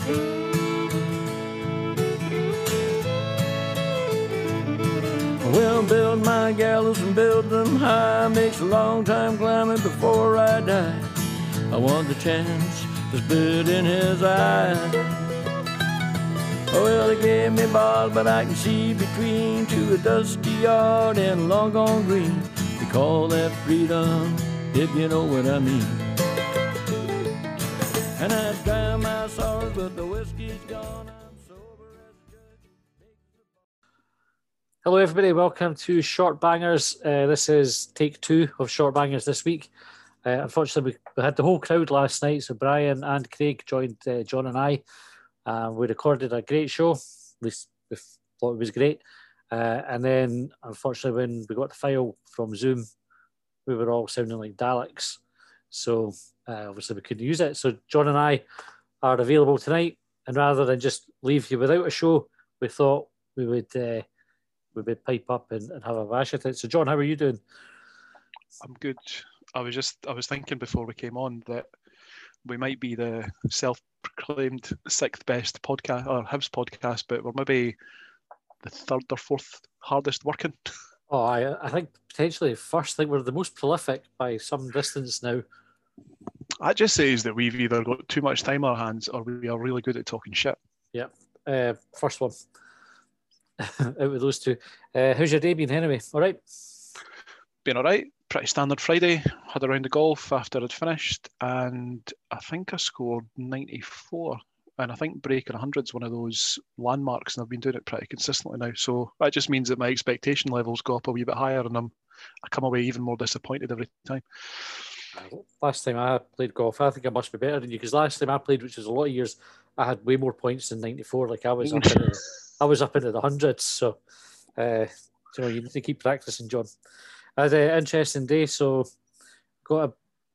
Well, build my gallows and build them high. Makes a long time climbing before I die. I want the chance that's buried in his eye. Well, he gave me bars, but I can see between to a dusty yard and a long gone green. They call that freedom, if you know what I mean. And I drown my sorrows, but the whiskey's gone. I'm sober as a judge. Hello, everybody. Welcome to Short Bangers. This is take 2 of Short Bangers this week. Unfortunately, we had the whole crowd last night, so Brian and Craig joined John and I. We recorded a great show. We thought it was great. And then, unfortunately, when we got the file from Zoom, we were all sounding like Daleks. So, obviously, we couldn't use it. So, John and I are available tonight. And rather than just leave you without a show, we thought we would pipe up and have a bash at it. So, John, how are you doing? I'm good. I was thinking before we came on that we might be the self-proclaimed 6th best podcast or Hibs podcast, but we're maybe the 3rd or 4th hardest working. Oh, I think potentially first. I think we're the most prolific by some distance now. That just says that we've either got too much time on our hands or we are really good at talking shit. Yeah. First one out of those two. How's your day been anyway? All right? Been all right. Pretty standard Friday. Had a round of golf after I'd finished, and I think I scored 94. And I think breaking 100 is one of those landmarks, and I've been doing it pretty consistently now. So that just means that my expectation levels go up a wee bit higher, and I come away even more disappointed every time. Last time I played golf, I think I must be better than you, because last time I played, which was a lot of years, I had way more points than 94. Like I was up into the hundreds. So, you need to keep practicing, John. I had an interesting day, so I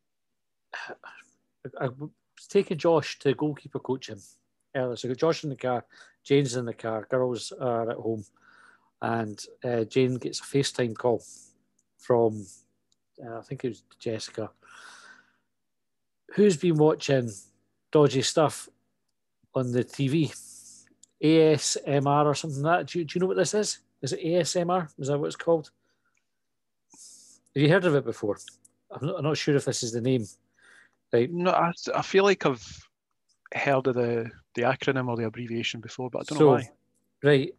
was taking Josh to goalkeeper coaching earlier. So I got Josh in the car, Jane's in the car, girls are at home, and Jane gets a FaceTime call from, I think it was Jessica, who's been watching dodgy stuff on the TV, ASMR or something like that. Do you know what this is? Is it ASMR? Is that what it's called? Have you heard of it before? I'm not sure if this is the name. Right. No, I feel like I've heard of the acronym or the abbreviation before, but I don't know why. Right.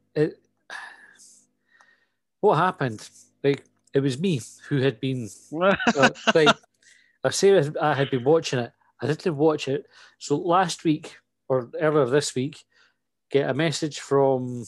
What happened? Like, it was me who had been. I say I had been watching it. I didn't watch it. So last week or earlier this week, get a message from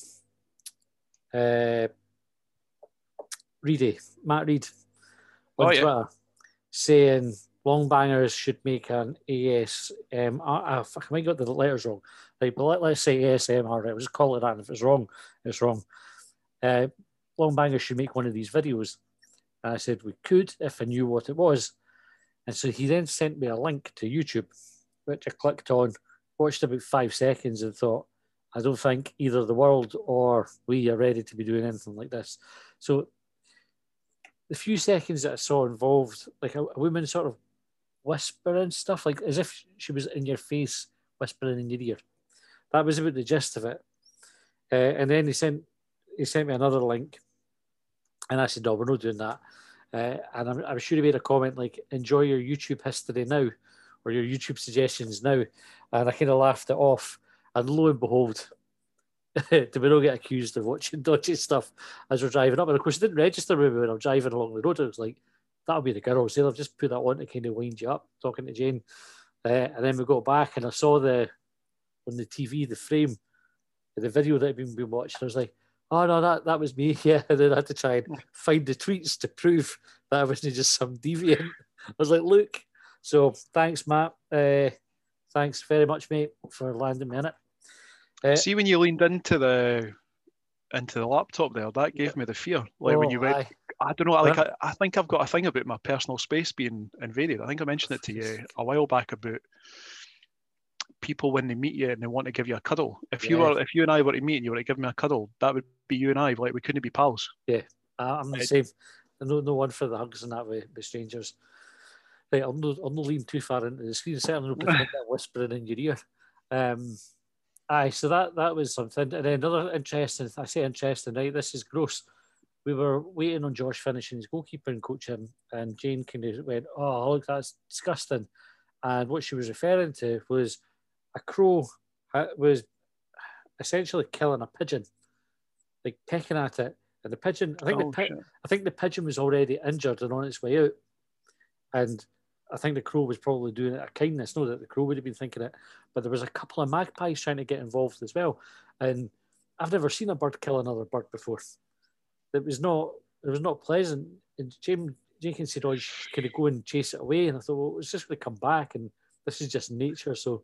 Matt Reid on Twitter, saying Long Bangers should make an ASMR. I might got the letters wrong. Right, but let's say ASMR. Right, we'll just call it that. And if it's wrong, it's wrong. Long Bangers should make one of these videos. And I said we could if I knew what it was. And so he then sent me a link to YouTube, which I clicked on, watched about 5 seconds, and thought, I don't think either the world or we are ready to be doing anything like this. So the few seconds that I saw involved like a woman sort of whispering stuff, like as if she was in your face, whispering in your ear. That was about the gist of it. And then he sent me another link, and I said, no, we're not doing that. And I'm sure he made a comment like, enjoy your YouTube history now, or your YouTube suggestions now. And I kind of laughed it off. And lo and behold, did we not get accused of watching dodgy stuff as we're driving up? And of course, it didn't register with me when I'm driving along the road. It was like, that'll be the girls. They'll have just put that on to kind of wind you up, talking to Jane. And then we got back, and I saw on the TV, the frame, the video that had been watched. I was like, oh no, that was me. Yeah. And then I had to try and find the tweets to prove that I wasn't just some deviant. I was like, look. So thanks, Matt. Thanks very much, mate, for landing me in it. See, when you leaned into the laptop there, that gave me the fear. Like when you went, I don't know, like I think I've got a thing about my personal space being invaded. I think I mentioned it to you a while back about people when they meet you and they want to give you a cuddle. If you and I were to meet and you were to give me a cuddle, that would be you and I. Like we couldn't be pals. Yeah, I'm the same. No one for the hugs and that with strangers. Right, I'll not lean too far into the screen. Certainly not pretend that whispering in your ear. Aye, so that was something. And then another interesting, I say interesting, right? This is gross. We were waiting on Josh finishing his goalkeeping coaching, and Jane kind of went, "Oh, look, that's disgusting." And what she was referring to was a crow was essentially killing a pigeon, like pecking at it. And the pigeon, I think the pigeon was already injured and on its way out. And I think the crow was probably doing it out of kindness. Not that the crow would have been thinking it, but there was a couple of magpies trying to get involved as well. And I've never seen a bird kill another bird before. It was not pleasant. And Jenkins said, "Oh, you kind of go and chase it away." And I thought, well, it's just going to come back, and this is just nature. So,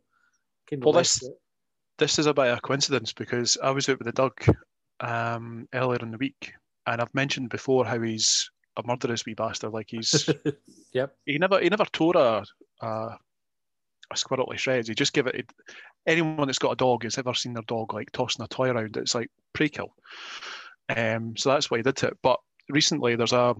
this is a bit of a coincidence because I was out with the Doug earlier in the week, and I've mentioned before how he's a murderous wee bastard. Like he's, yep. He never tore a squirrel to shreds. He just give it. Anyone that's got a dog has ever seen their dog like tossing a toy around. It's like pre-kill. So that's why he did it. But recently,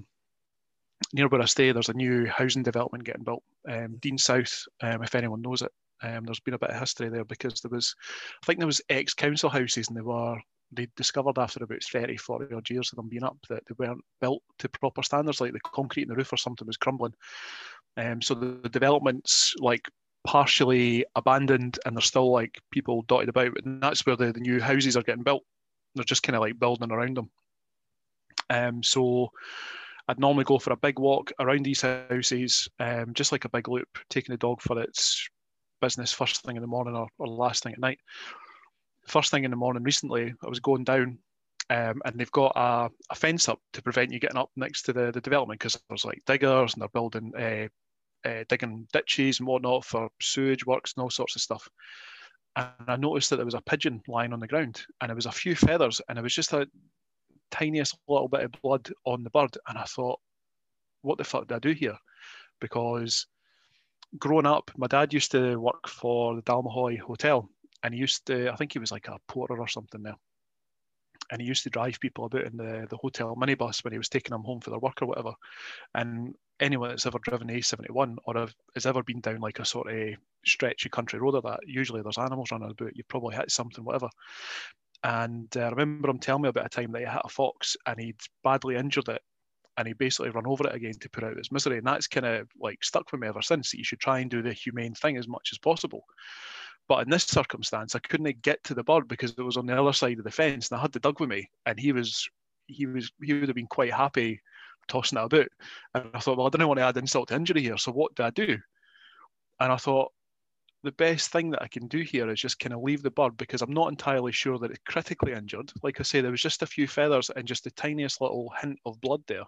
near where I stay, there's a new housing development getting built, Dean South. If anyone knows it, there's been a bit of history there because there was ex-council houses, and they discovered after about 30, 40 odd years of them being up that they weren't built to proper standards, like the concrete in the roof or something was crumbling. So the development's like partially abandoned, and there's still like people dotted about, and that's where the new houses are getting built. They're just kind of like building around them. So I'd normally go for a big walk around these houses, just like a big loop, taking the dog for its business first thing in the morning or last thing at night. First thing in the morning recently, I was going down, and they've got a fence up to prevent you getting up next to the development because there's like diggers and they're building, digging ditches and whatnot for sewage works and all sorts of stuff. And I noticed that there was a pigeon lying on the ground, and it was a few feathers, and it was just a tiniest little bit of blood on the bird. And I thought, what the fuck did I do here? Because growing up, my dad used to work for the Dalmahoy Hotel, and he used to, I think he was like a porter or something there. And he used to drive people about in the hotel minibus when he was taking them home for their work or whatever. And anyone that's ever driven A71 or has ever been down like a sort of stretchy country road or that, usually there's animals running about, you've probably hit something, whatever. And I remember him telling me about a time that he hit a fox and he'd badly injured it, and he basically run over it again to put out its misery. And that's kind of like stuck with me ever since, that you should try and do the humane thing as much as possible. But in this circumstance, I couldn't get to the bird because it was on the other side of the fence, and I had the Doug with me, and he would have been quite happy tossing it about. And I thought, well, I didn't want to add insult to injury here, so what do I do? And I thought, the best thing that I can do here is just kind of leave the bird, because I'm not entirely sure that it's critically injured. Like I say, there was just a few feathers and just the tiniest little hint of blood there.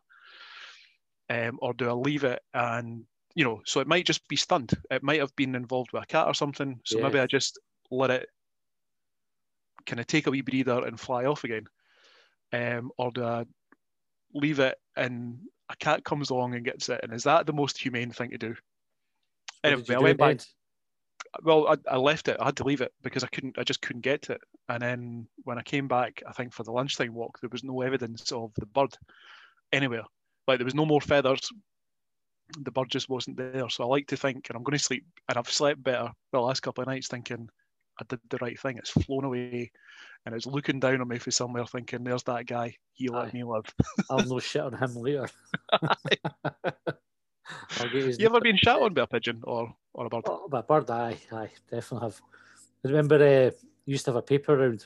Or do I leave it and, so it might just be stunned. It might have been involved with a cat or something. So maybe I just let it kind of take a wee breather and fly off again. Or do I leave it and a cat comes along and gets it? And is that the most humane thing to do? Anyway, I went back. Well, I left it. I had to leave it because I just couldn't get to it. And then when I came back, I think for the lunchtime walk, there was no evidence of the bird anywhere. Like there was no more feathers. The bird just wasn't there. So I like to think, and I'm going to sleep, and I've slept better the last couple of nights thinking I did the right thing. It's flown away, and it's looking down on me from somewhere thinking, there's that guy. He let me live. I'll no shit on him later. You ever been shot on by a pigeon or a bird? Oh, by a bird, aye, definitely have. I remember used to have a paper round.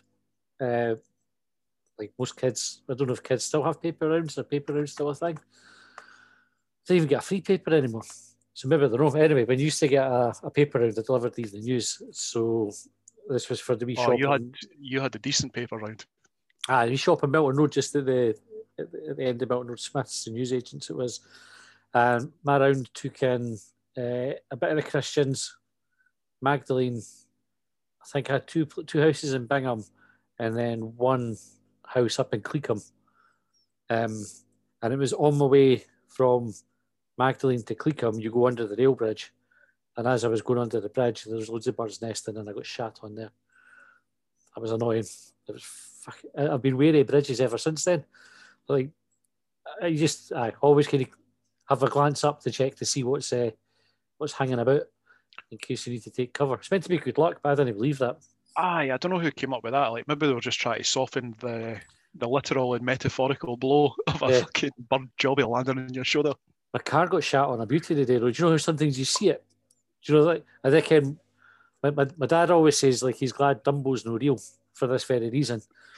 Like most kids, I don't know if kids still have paper rounds. Are paper rounds still a thing? They don't even get a free paper anymore. So maybe they're not. Anyway, when you used to get a paper round, they delivered these in the news. So this was for the wee shop. You had a decent paper round. The wee shop in Milton Road, just at the end of Milton Road Smiths, the news agents it was. And my round took in a bit of the Christians, Magdalene. I think I had two houses in Bingham, and then one house up in Cleetham. And it was on my way from Magdalene to Cleetham. You go under the rail bridge, and as I was going under the bridge, there was loads of birds nesting, and I got shot on there. That was annoying. I've been wary of bridges ever since then. Like I always kind of have a glance up to check to see what's hanging about in case you need to take cover. It's meant to be good luck, but I didn't believe that. Aye, I don't know who came up with that. Like maybe they were just trying to soften the literal and metaphorical blow of a fucking bird jobby landing on your shoulder. My car got shot on a beauty today. Do you know how sometimes you see it? Do you know, like, I think my dad always says, like, he's glad Dumbo's no real for this very reason.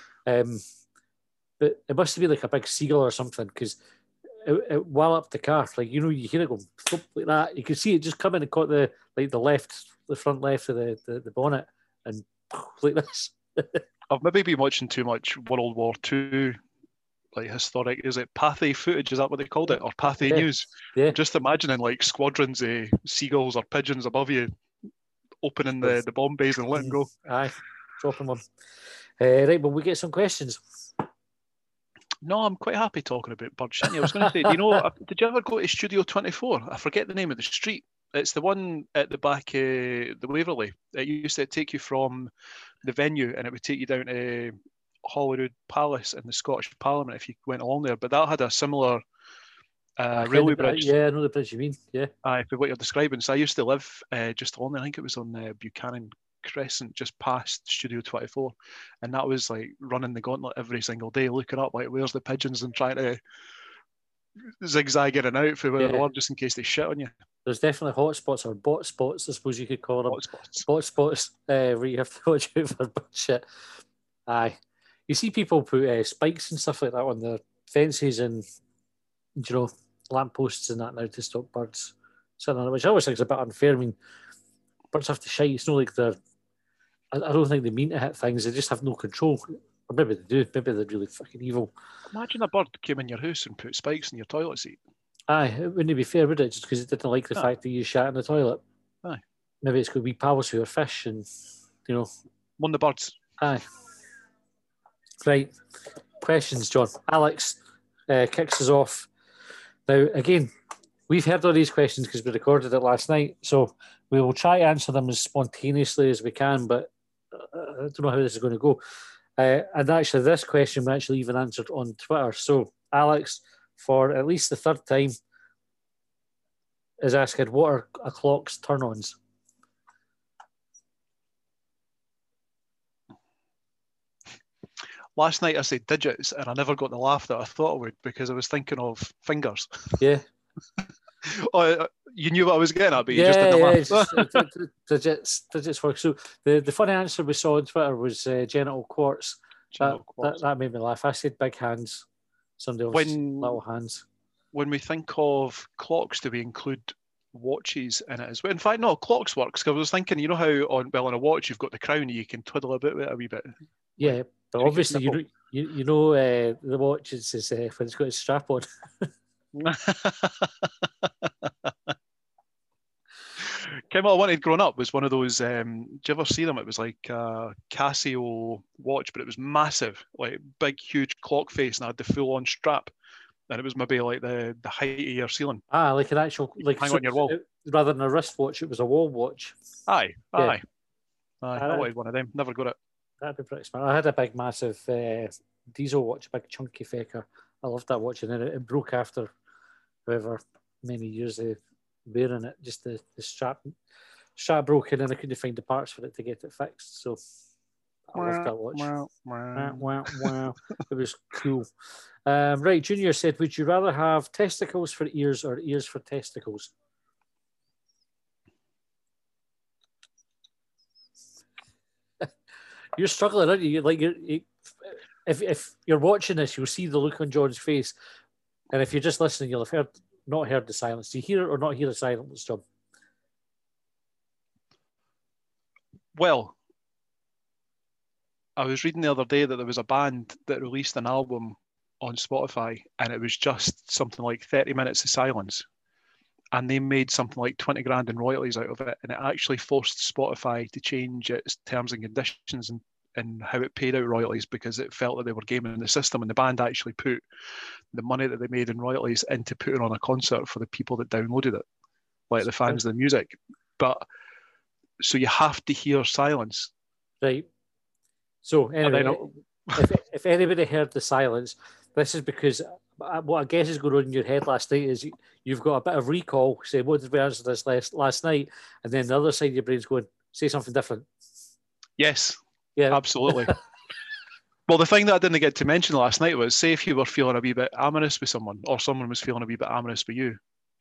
But it must have been like a big seagull or something, because it walloped the car. Like, you know, you hear it go thump like that. You can see it just come in and caught the front left of the bonnet and like this. I've maybe been watching too much World War II, like historic, is it Pathé footage? Is that what they called it? Or Pathé News? Yeah. Just imagining like squadrons of seagulls or pigeons above you opening the bomb bays and letting go. Aye, dropping one. Right, well, we get some questions. No, I'm quite happy talking about bird shitting. I was going to say, do you know, did you ever go to Studio 24? I forget the name of the street. It's the one at the back of the Waverley. It used to take you from the venue and it would take you down to Holyrood Palace and the Scottish Parliament if you went along there. But that had a similar railway bridge. Yeah, I know the bridge you mean, yeah. For what you're describing. So I used to live just along there. I think it was on Buchanan Crescent, just past Studio 24. And that was like running the gauntlet every single day, looking up like, where's the pigeons, and trying to zigzag in and out for where they were, just in case they shit on you. There's definitely hot spots, or bot spots, I suppose you could call them. Bot spots, where you have to watch out for bird shit. Aye. You see people put spikes and stuff like that on their fences and, you know, lampposts and that now to stop birds sitting on it, which I always think is a bit unfair. I mean, birds have to shite. It's not like I don't think they mean to hit things. They just have no control. Or maybe they do. Maybe they're really fucking evil. Imagine a bird came in your house and put spikes in your toilet seat. Aye, it wouldn't be fair, would it? Just because it didn't like the fact that you shat in the toilet. Aye. Maybe it's going to be pals who are fish and, you know. One of the birds. Aye. Right. Questions, John. Alex kicks us off. Now, again, we've heard all these questions because we recorded it last night, so we will try to answer them as spontaneously as we can, but I don't know how this is going to go. And actually, this question we actually even answered on Twitter. So, Alex, for at least the third time, is asking, what are a clock's turn-ons? Last night I said digits, and I never got the laugh that I thought I would because I was thinking of fingers. Yeah. You knew what I was getting at, but you just didn't laugh. Digits work. So the funny answer we saw on Twitter was genital quartz. That made me laugh. I said big hands. Somebody else little hands. When we think of clocks, do we include watches in it as well? In fact, no, clocks works because I was thinking, you know how on a watch you've got the crown, you can twiddle a bit with it a wee bit. Yeah, but obviously you know the watch is when it's got its strap on. Kim, I wanted growing up was one of those. Do you ever see them? It was like a Casio watch, but it was massive, like big, huge clock face, and I had the full-on strap, and it was maybe like the height of your ceiling. Ah, like an actual hang on your wall. Rather than a wristwatch, it was a wall watch. Aye. I wanted one of them. Never got it. That'd be pretty smart. I had a big, massive diesel watch, a big chunky fecker. I loved that watch, and then it broke after however many years of wearing it. Just the strap broke, and then I couldn't find the parts for it to get it fixed. So I loved that watch. Wow. It was cool. Right, Junior said, would you rather have testicles for ears or ears for testicles? You're struggling, aren't you? If you're watching this, you'll see the look on John's face, and if you're just listening, you'll have not heard the silence. Do you hear it or not hear the silence, John? Well, I was reading the other day that there was a band that released an album on Spotify, and it was just something like 30 minutes of silence, and they made something like 20 grand in royalties out of it, and it actually forced Spotify to change its terms and conditions and how it paid out royalties, because it felt that they were gaming the system, and the band actually put the money that they made in royalties into putting on a concert for the people that downloaded it, like the fans of the music. But so you have to hear silence. Right. So anyway, if anybody heard the silence, this is because what I guess is going on in your head last night is you've got a bit of recall, saying, what did we answer this last night? And then the other side of your brain's going, say something different. Yes, Yeah, absolutely. Well, the thing that I didn't get to mention last night was, say if you were feeling a wee bit amorous with someone, or someone was feeling a wee bit amorous with you,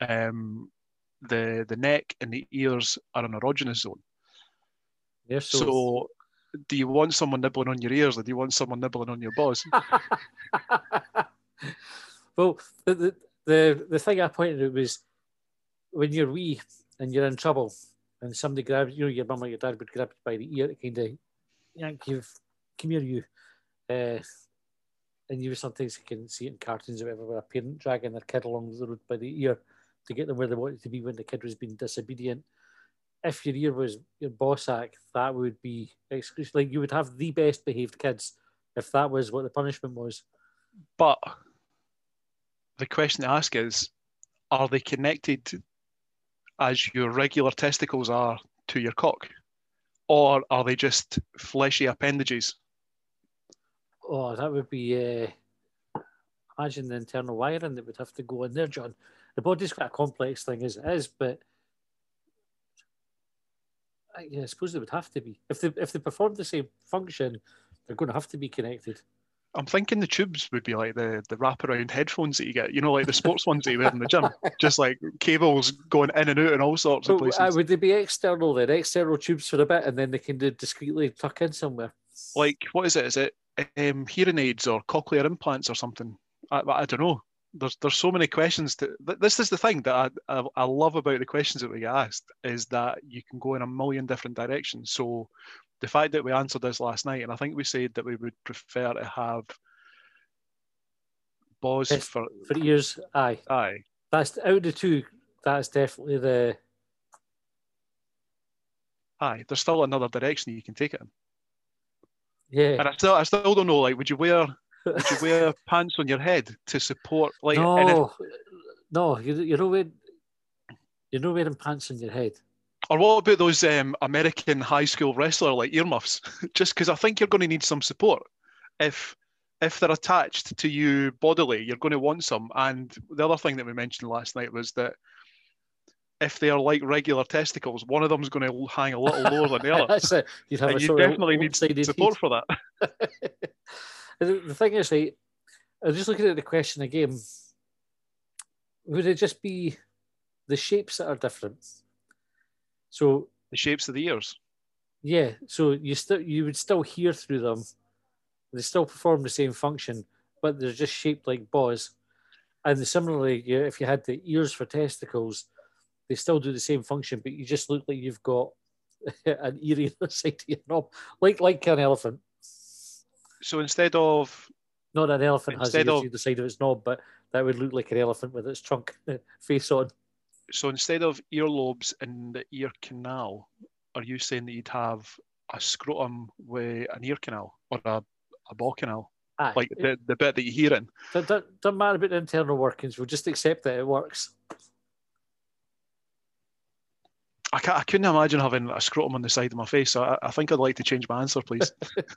the neck and the ears are an erogenous zone. Yeah, so do you want someone nibbling on your ears, or do you want someone nibbling on your balls? Well, the thing I pointed out was when you're wee and you're in trouble and somebody grabs you, your mum or your dad would grab you by the ear to kind of yank you, come here, you. And you sometimes can see it in cartoons or whatever, where a parent dragging their kid along the road by the ear to get them where they wanted to be when the kid was being disobedient. If your ear was your bossack, that would be exclusive. Like, you would have the best behaved kids if that was what the punishment was. But the question to ask is, are they connected as your regular testicles are to your cock? Or are they just fleshy appendages? Oh, that would be... imagine the internal wiring that would have to go in there, John. The body's quite a complex thing as it is, but yeah, I suppose they would have to be. If they perform the same function, they're going to have to be connected. I'm thinking the tubes would be like the wraparound headphones that you get, like the sports ones that you wear in the gym, just like cables going in and out in all sorts of places. Would they be external then? External tubes for a bit, and then they can discreetly tuck in somewhere? Like, what is it? Is it hearing aids or cochlear implants or something? I don't know. There's so many questions. This is the thing that I love about the questions that we get asked, is that you can go in a million different directions. So the fact that we answered this last night, and I think we said that we would prefer to have balls for ears. Aye. That's out of the two. That's definitely the. Aye, there's still another direction you can take it in. Yeah. And I still don't know. Like, would you wear pants on your head to support? Like, no, you're not wearing pants on your head. Or what about those American high school wrestler like earmuffs? Just because I think you're going to need some support. If they're attached to you bodily, you're going to want some. And the other thing that we mentioned last night was that if they are like regular testicles, one of them is going to hang a little lower than the other. That's it. You definitely need support for that. The thing is, right, I was just looking at the question again. Would it just be the shapes that are different? So the shapes of the ears. Yeah, so you would still hear through them. They still perform the same function, but they're just shaped like balls. And similarly, if you had the ears for testicles, they still do the same function, but you just look like you've got an ear on the side of your knob, like an elephant. So instead of... Not an elephant has ears on the side of its knob, but that would look like an elephant with its trunk face on. So instead of earlobes in the ear canal, are you saying that you'd have a scrotum with an ear canal or a ball canal? Aye. Like the bit that you hear in? Doesn't matter about the internal workings. We'll just accept that it works. I couldn't imagine having a scrotum on the side of my face, so I think I'd like to change my answer, please.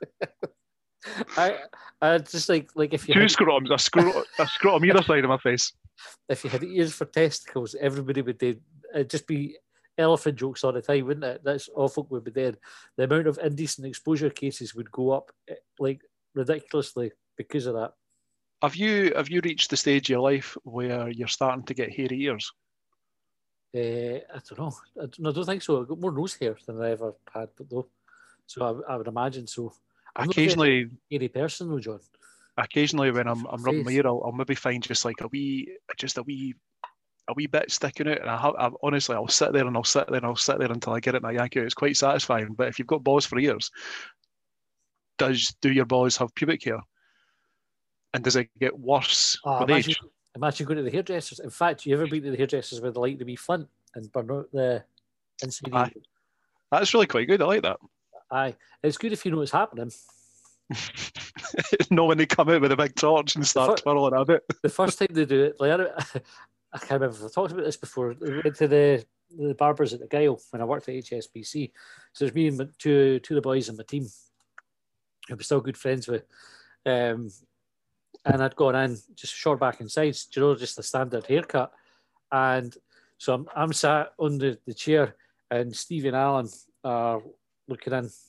I just like if you two scrotums, a scrotum either side of my face. If you had ears for testicles, everybody would it'd just be elephant jokes all the time, wouldn't it? That's all folk would be there. The amount of indecent exposure cases would go up like ridiculously because of that. Have you reached the stage of your life where you're starting to get hairy ears? I don't know. I don't think so. I've got more nose hair than I ever had, but though. So I would imagine so. I'm occasionally, not a hairy person though, John. Occasionally, when I'm rubbing my ear, I'll maybe find just like a wee bit sticking out, and honestly, I'll sit there until I get it and I yank it out. It's quite satisfying. But if you've got balls for ears, do your balls have pubic hair? And does it get worse with age? Imagine going to the hairdressers. In fact, you ever been to the hairdressers with the light to be flint and burn out the inside? That's really quite good. I like that. Aye, it's good if you know what's happening. Know when they come out with a big torch and start twirling a bit. The first time they do it, like, I can't remember if I talked about this before. We went to the barbers at the Gyle when I worked at HSBC. So there's me and two of the boys in my team who we're still good friends with. And I'd gone in just short back and sides, just a standard haircut. And so I'm sat on the chair, and Stevie and Alan are looking in,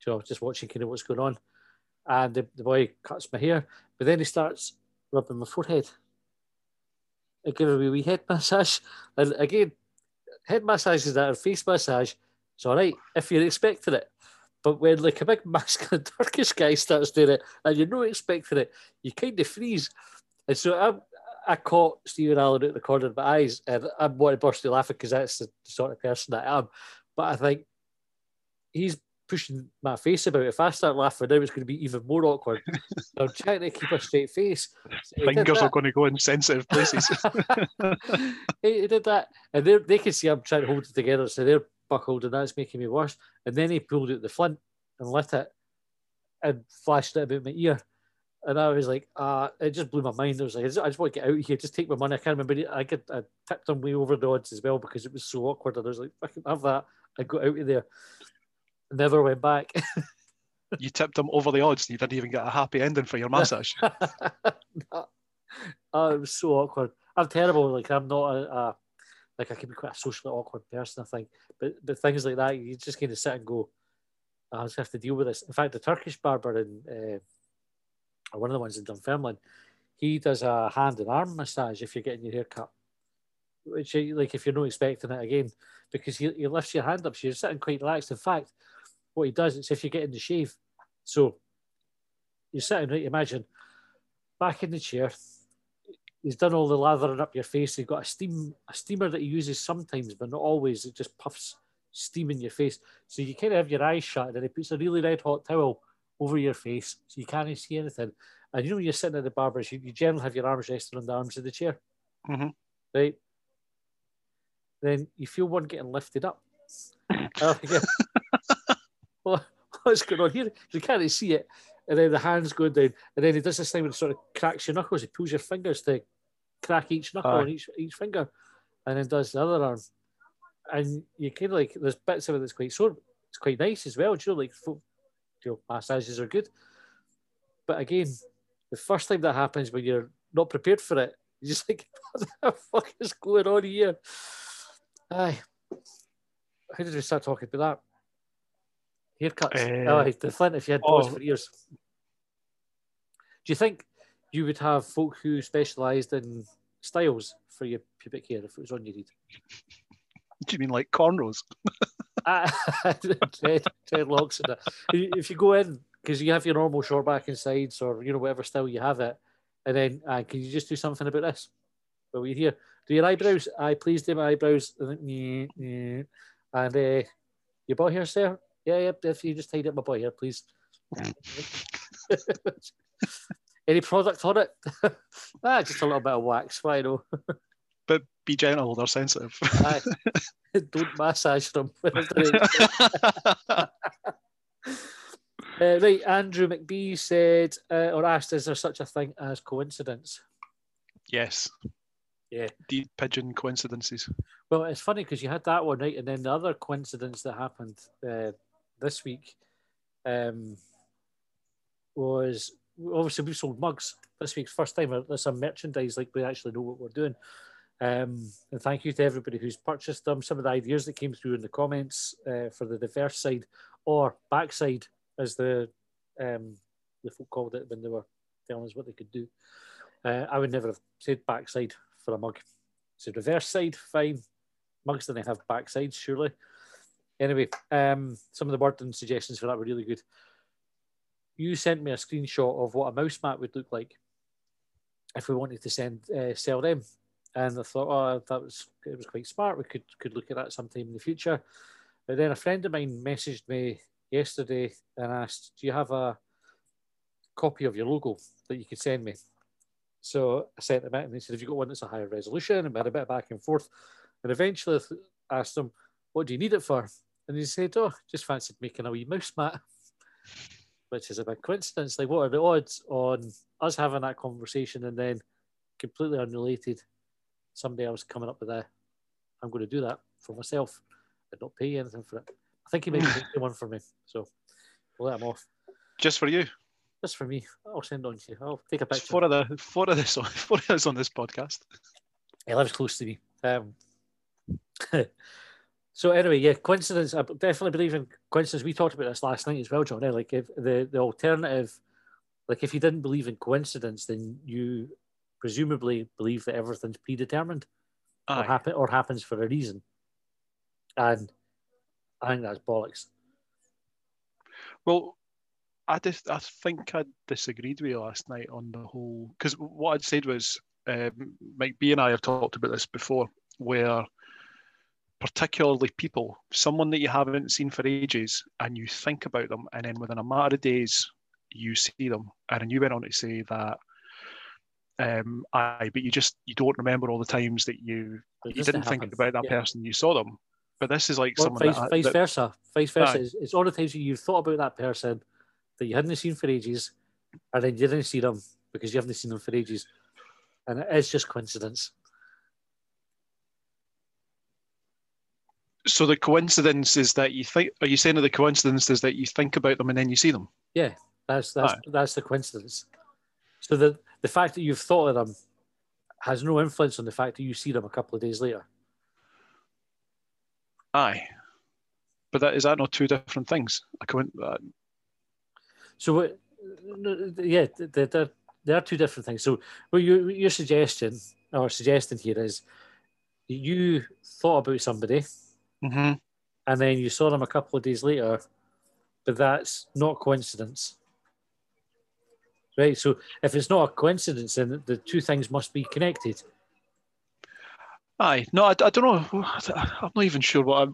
just watching kind of what's going on. And the boy cuts my hair, but then he starts rubbing my forehead. I give a wee head massage. And again, head massage is that, or face massage, it's all right if you're expecting it. But when like a big masculine Turkish guy starts doing it and you're not expecting it, you kind of freeze. And so I caught Stephen Allen out the corner of my eyes, and I want to burst out laughing because that's the sort of person that I am. But I think he's pushing my face about. If I start laughing now, it's going to be even more awkward. I'm trying to keep a straight face. So fingers are going to go in sensitive places. He did that, and they can see I'm trying to hold it together, so they're buckled, and that's making me worse. And then he pulled out the flint and lit it and flashed it about my ear. And I was like, it just blew my mind. I was like, I just want to get out of here. Just take my money. I can't remember. I tipped him way over the odds as well because it was so awkward. And I was like, I can have that. I got out of there. Never went back. You tipped him over the odds. You didn't even get a happy ending for your massage. No. Oh, it was so awkward. I'm terrible. Like, I'm not I can be quite a socially awkward person, I think. But things like that, you just kind of sit and go, I just have to deal with this. In fact, the Turkish barber in one of the ones in Dunfermline, he does a hand and arm massage if you're getting your hair cut. Which, like, if you're not expecting it again, because he lifts your hand up, so you're sitting quite relaxed. In fact, what he does is if you're getting the shave, so you're sitting right, imagine, back in the chair, he's done all the lathering up your face. He's got a steamer that he uses sometimes, but not always. It just puffs steam in your face. So you kind of have your eyes shut, and then he puts a really red hot towel over your face, so you can't see anything. And you know when you're sitting at the barber's, you generally have your arms resting on the arms of the chair, right? Then you feel one getting lifted up. What's going on here? You can't see it. And then the hands go down. And then he does this thing where he sort of cracks your knuckles. He pulls your fingers to crack each knuckle on each finger. And then does the other arm. And you kind of like, there's bits of it that's quite sore. It's quite nice as well. You know, like, massages are good. But again, the first time that happens when you're not prepared for it, you're just like, what the fuck is going on here? Aye. How did we start talking about that? Haircuts. The flint if you had boys for years. Do you think you would have folk who specialised in styles for your pubic hair if it was on your head? Do you mean like cornrows? Dreadlocks and that. If you go in, because you have your normal short back and sides, or whatever style you have it, and then can you just do something about this? Well, we're here. Do your eyebrows? Please do my eyebrows. And your boy hair, sir? Yeah. If you just tidy up my boy hair, please. Any product on it? Just a little bit of wax. Why no? But be gentle. They're sensitive. Don't massage them. Right, Andrew McBee said or asked, is there such a thing as coincidence? Yes. Yeah. Deep pigeon coincidences. Well, it's funny because you had that one, right? And then the other coincidence that happened this week was, obviously we've sold mugs this week's first time. There's some merchandise, like we actually know what we're doing. And thank you to everybody who's purchased them. Some of the ideas that came through in the comments for the diverse side or backside, as the folk called it when they were telling us what they could do. I would never have said backside for a mug. So reverse side, fine. Mugs didn't have backsides, surely. Anyway, some of the wording suggestions for that were really good. You sent me a screenshot of what a mouse mat would look like if we wanted to sell them. And I thought, it was quite smart. We could look at that sometime in the future. But then a friend of mine messaged me yesterday and asked, do you have a copy of your logo that you could send me? So I sent him it and he said, have you got one that's a higher resolution? And we had a bit of back and forth. And eventually I asked him, what do you need it for? And he said, just fancied making a wee mouse mat, which is a big coincidence. Like, what are the odds on us having that conversation and then completely unrelated, somebody else coming up with I'm going to do that for myself and not pay anything for it. I think he might make one for me. So we'll let him off. Just for you? Just for me. I'll send on to you. I'll take a picture. Four of us on this podcast. He lives close to me. So anyway, yeah, coincidence. I definitely believe in coincidence. We talked about this last night as well, John. Like if the alternative, like if you didn't believe in coincidence, then you presumably believe that everything's predetermined or happens for a reason. And I think that's bollocks. Well, I think I disagreed with you last night on the whole, because what I'd said was, Mike B and I have talked about this before, where particularly people, someone that you haven't seen for ages, and you think about them, and then within a matter of days, you see them. And then you went on to say that, but you don't remember all the times that you didn't think about that person, you saw them. But this is like someone vice versa. Vice versa. It's all the times that you've thought about that person that you hadn't seen for ages, and then you didn't see them because you haven't seen them for ages. And it is just coincidence. So the coincidence is that you think, are you saying that the coincidence is that you think about them and then you see them? Yeah, that's the coincidence. So the fact that you've thought of them has no influence on the fact that you see them a couple of days later. Aye. But is that not two different things? So, yeah, there are two different things. So, your suggesting here is you thought about somebody, mm-hmm. and then you saw them a couple of days later, but that's not coincidence, right? So, if it's not a coincidence, then the two things must be connected. Aye, no, I don't know. I'm not even sure what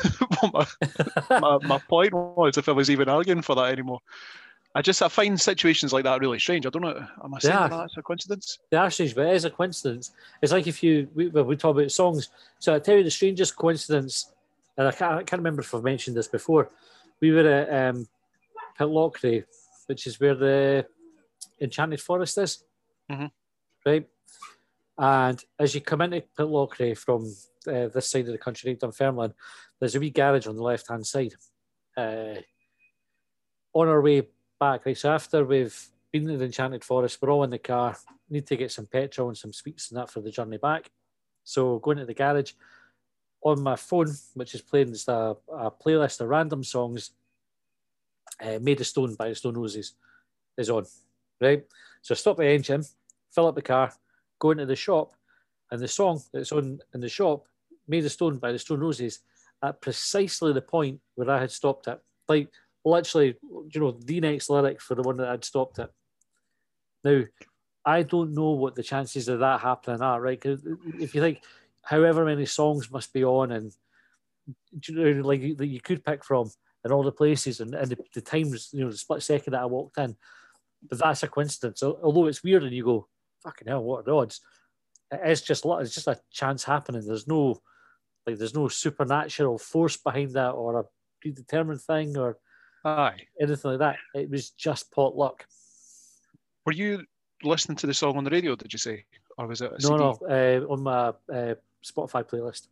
my point was, if I was even arguing for that anymore. I find situations like that really strange. I don't know. Am I saying that's a coincidence? They are strange, but it is a coincidence. It's like if we talk about songs. So I tell you the strangest coincidence, and I can't remember if I've mentioned this before. We were at Pitlochry, which is where the Enchanted Forest is, mm-hmm. right? And as you come into Pitlochry from this side of the country, right, Dunfermline, there's a wee garage on the left-hand side. On our way back, right, so after we've been to the Enchanted Forest, we're all in the car, need to get some petrol and some sweets and that for the journey back. So going to the garage, on my phone, which is playing just a playlist of random songs, Made of Stone by the Stone Roses is on, right? So I stop the engine, fill up the car, go into the shop, and the song that's on in the shop, Made of Stone by the Stone Roses, at precisely the point where I had stopped it. Like, literally, the next lyric for the one that I'd stopped it. Now, I don't know what the chances of that happening are, right? If you think, however many songs must be on, and like that you could pick from, and all the places, and the times, the split second that I walked in, but that's a coincidence. Although it's weird, and you go, fucking hell, what are the odds? It's just a chance happening. There's no supernatural force behind that, or a predetermined thing, or anything like that. It was just pot luck. Were you listening to the song on the radio, did you say? Or was it a CD? No, on my Spotify playlist.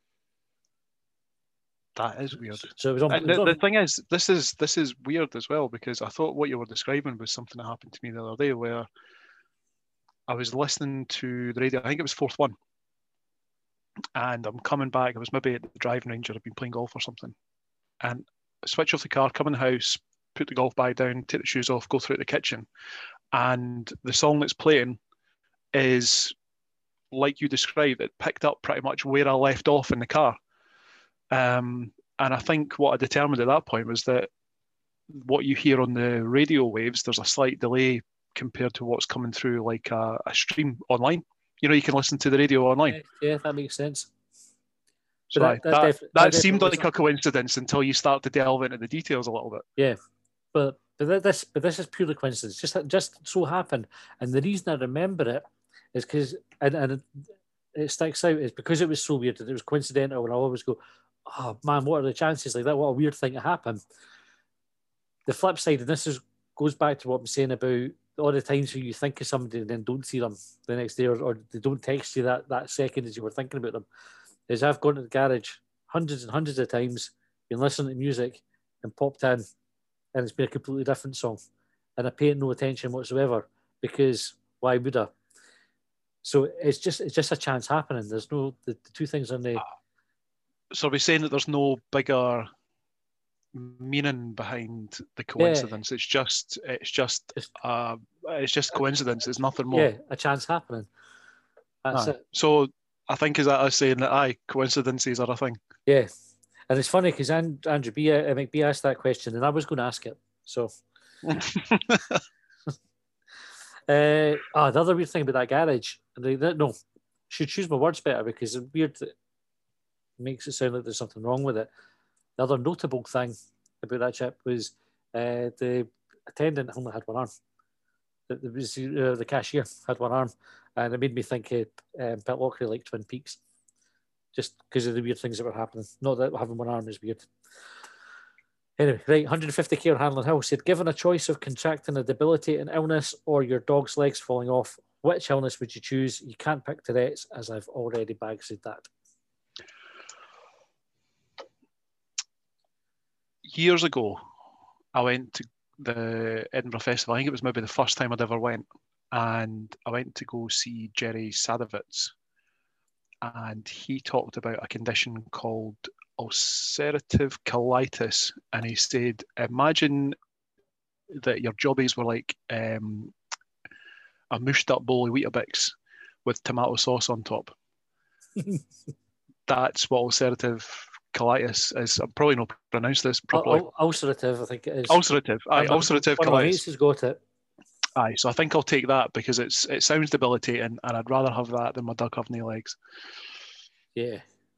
That is weird. So it was on, the thing is, this is weird as well, because I thought what you were describing was something that happened to me the other day, where I was listening to the radio. I think it was Fourth One, and I'm coming back. I was maybe at the driving range, or I'd been playing golf or something, and I switch off the car, come in the house, put the golf bag down, take the shoes off, go through the kitchen, and the song that's playing is, like you described, it picked up pretty much where I left off in the car. And I think what I determined at that point was that what you hear on the radio waves, there's a slight delay compared to what's coming through like a stream online. You can listen to the radio online. Yeah, that makes sense. So that seemed like a coincidence until you start to delve into the details a little bit. Yeah, but this is purely coincidence. Just so happened, and the reason I remember it is because and it sticks out is because it was so weird that it was coincidental, and I always go, oh man, what are the chances like that? What a weird thing to happen. The flip side, and goes back to what I'm saying about all the times when you think of somebody and then don't see them the next day, or they don't text you that second as you were thinking about them, is I've gone to the garage hundreds and hundreds of times, been listening to music and popped in, and it's been a completely different song, and I paid no attention whatsoever, because why would I? So it's just a chance happening. There's no the two things on the. So are we saying that there's no bigger meaning behind the coincidence? Yeah. It's just coincidence. It's nothing more. Yeah, a chance happening. That's it. So I think is that us saying that coincidences are a thing. Yeah, and it's funny because Andrew McBee asked that question, and I was going to ask it. So, the other weird thing about that garage, should choose my words better because it's weird. It makes it sound like there's something wrong with it. The other notable thing about that trip was the attendant only had one arm. The cashier had one arm, and it made me think Pitlochry like Twin Peaks, just because of the weird things that were happening. Not that having one arm is weird. Anyway, right, 150k on Hanlon Hill said, given a choice of contracting a debilitating illness or your dog's legs falling off, which illness would you choose? You can't pick Tourette's, as I've already said that. Years ago, I went to the Edinburgh Festival. I think it was maybe the first time I'd ever went, and I went to go see Jerry Sadowitz, and he talked about a condition called ulcerative colitis, and he said, imagine that your jobbies were like a mushed up bowl of Weetabix with tomato sauce on top. That's what ulcerative colitis is. I'm probably not pronounced this properly. Ulcerative, I think it is. Ulcerative. Ulcerative colitis. My mates has got it. Aye, so I think I'll take that because it sounds debilitating, and I'd rather have that than my dog having no legs. Yeah.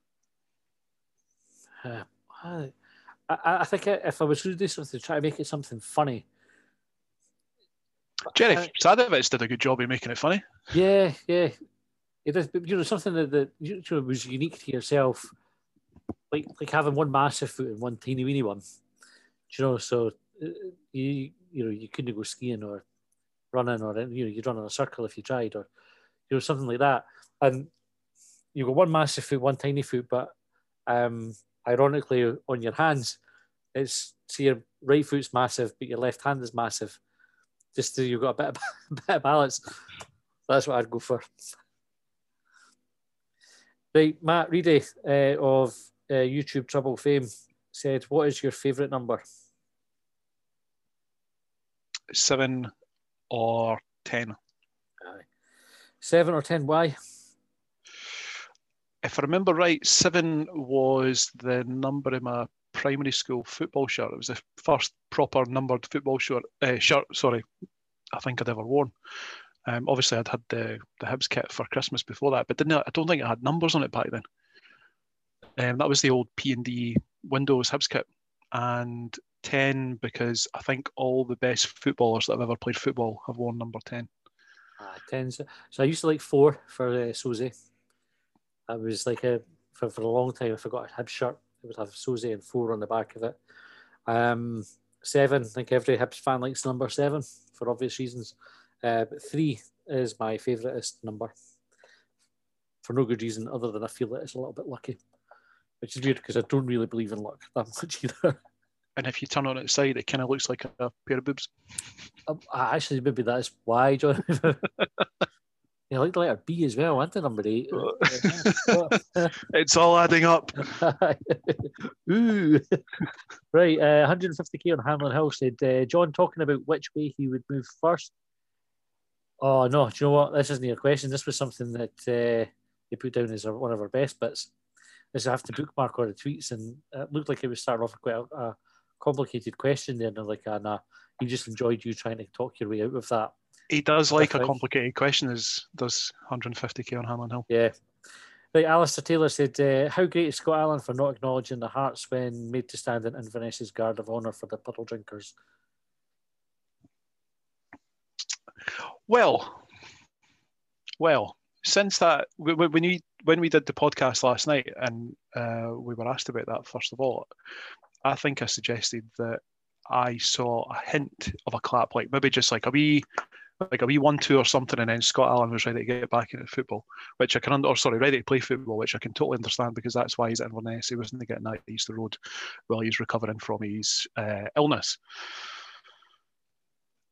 I think if I was to do something, try to make it something funny. Jerry Sadowitz did a good job in making it funny. Yeah. It is, something that was unique to yourself, like having one massive foot and one teeny weeny one. So you couldn't go skiing or running, or you'd run in a circle if you tried, or something like that. And you got one massive foot, one tiny foot, but ironically on your hands, your right foot's massive, but your left hand is massive. Just so you've got a bit of balance. That's what I'd go for. Right, Matt Reedy of YouTube Trouble fame said, what is your favourite number? 7 or 10. Aye. 7 or 10, why? If I remember right, 7 was the number in my primary school football shirt. It was the first proper numbered football shirt, I think I'd ever worn. Obviously, I'd had the Hibs kit for Christmas before that, but I don't think it had numbers on it back then. That was the old P&D Windows Hibs kit. And 10 because I think all the best footballers that have ever played football have worn number 10. 10. So I used to like 4 for Soze. I was like for a long time, if I got a Hibs shirt, it would have Soze and 4 on the back of it. 7, I think every Hibs fan likes number 7 for obvious reasons. But 3 is my favouriteest number for no good reason other than I feel that it's a little bit lucky, which is weird because I don't really believe in luck that much either. And if you turn on its side, it kind of looks like a pair of boobs. Actually, maybe that's why, John. I like the letter B as well, aren't I, number 8? It's all adding up. Ooh. Right, 150k on Hanlon Hill said, John talking about which way he would move first. Oh, no, do you know what? This isn't a question. This was something that they put down as one of our best bits. This I have to bookmark all the tweets, and it looked like it was starting off with quite a complicated question there, and they're like, nah, he just enjoyed you trying to talk your way out of that. He does like a complicated question, does 150k on Hanlon Hill. Yeah. Right, Alistair Taylor said, how great is Scott Allan for not acknowledging the Hearts when made to stand in Inverness's Guard of Honour for the puddle drinkers? Well, since that, when we did the podcast last night and we were asked about that, first of all, I think I suggested that I saw a hint of a clap, like maybe just like a wee 1-2 or something, and then Scott Allan was ready to get back into football, which I can ready to play football, which I can totally understand because that's why he's at Inverness. He wasn't getting that Easter Road while he's recovering from his illness.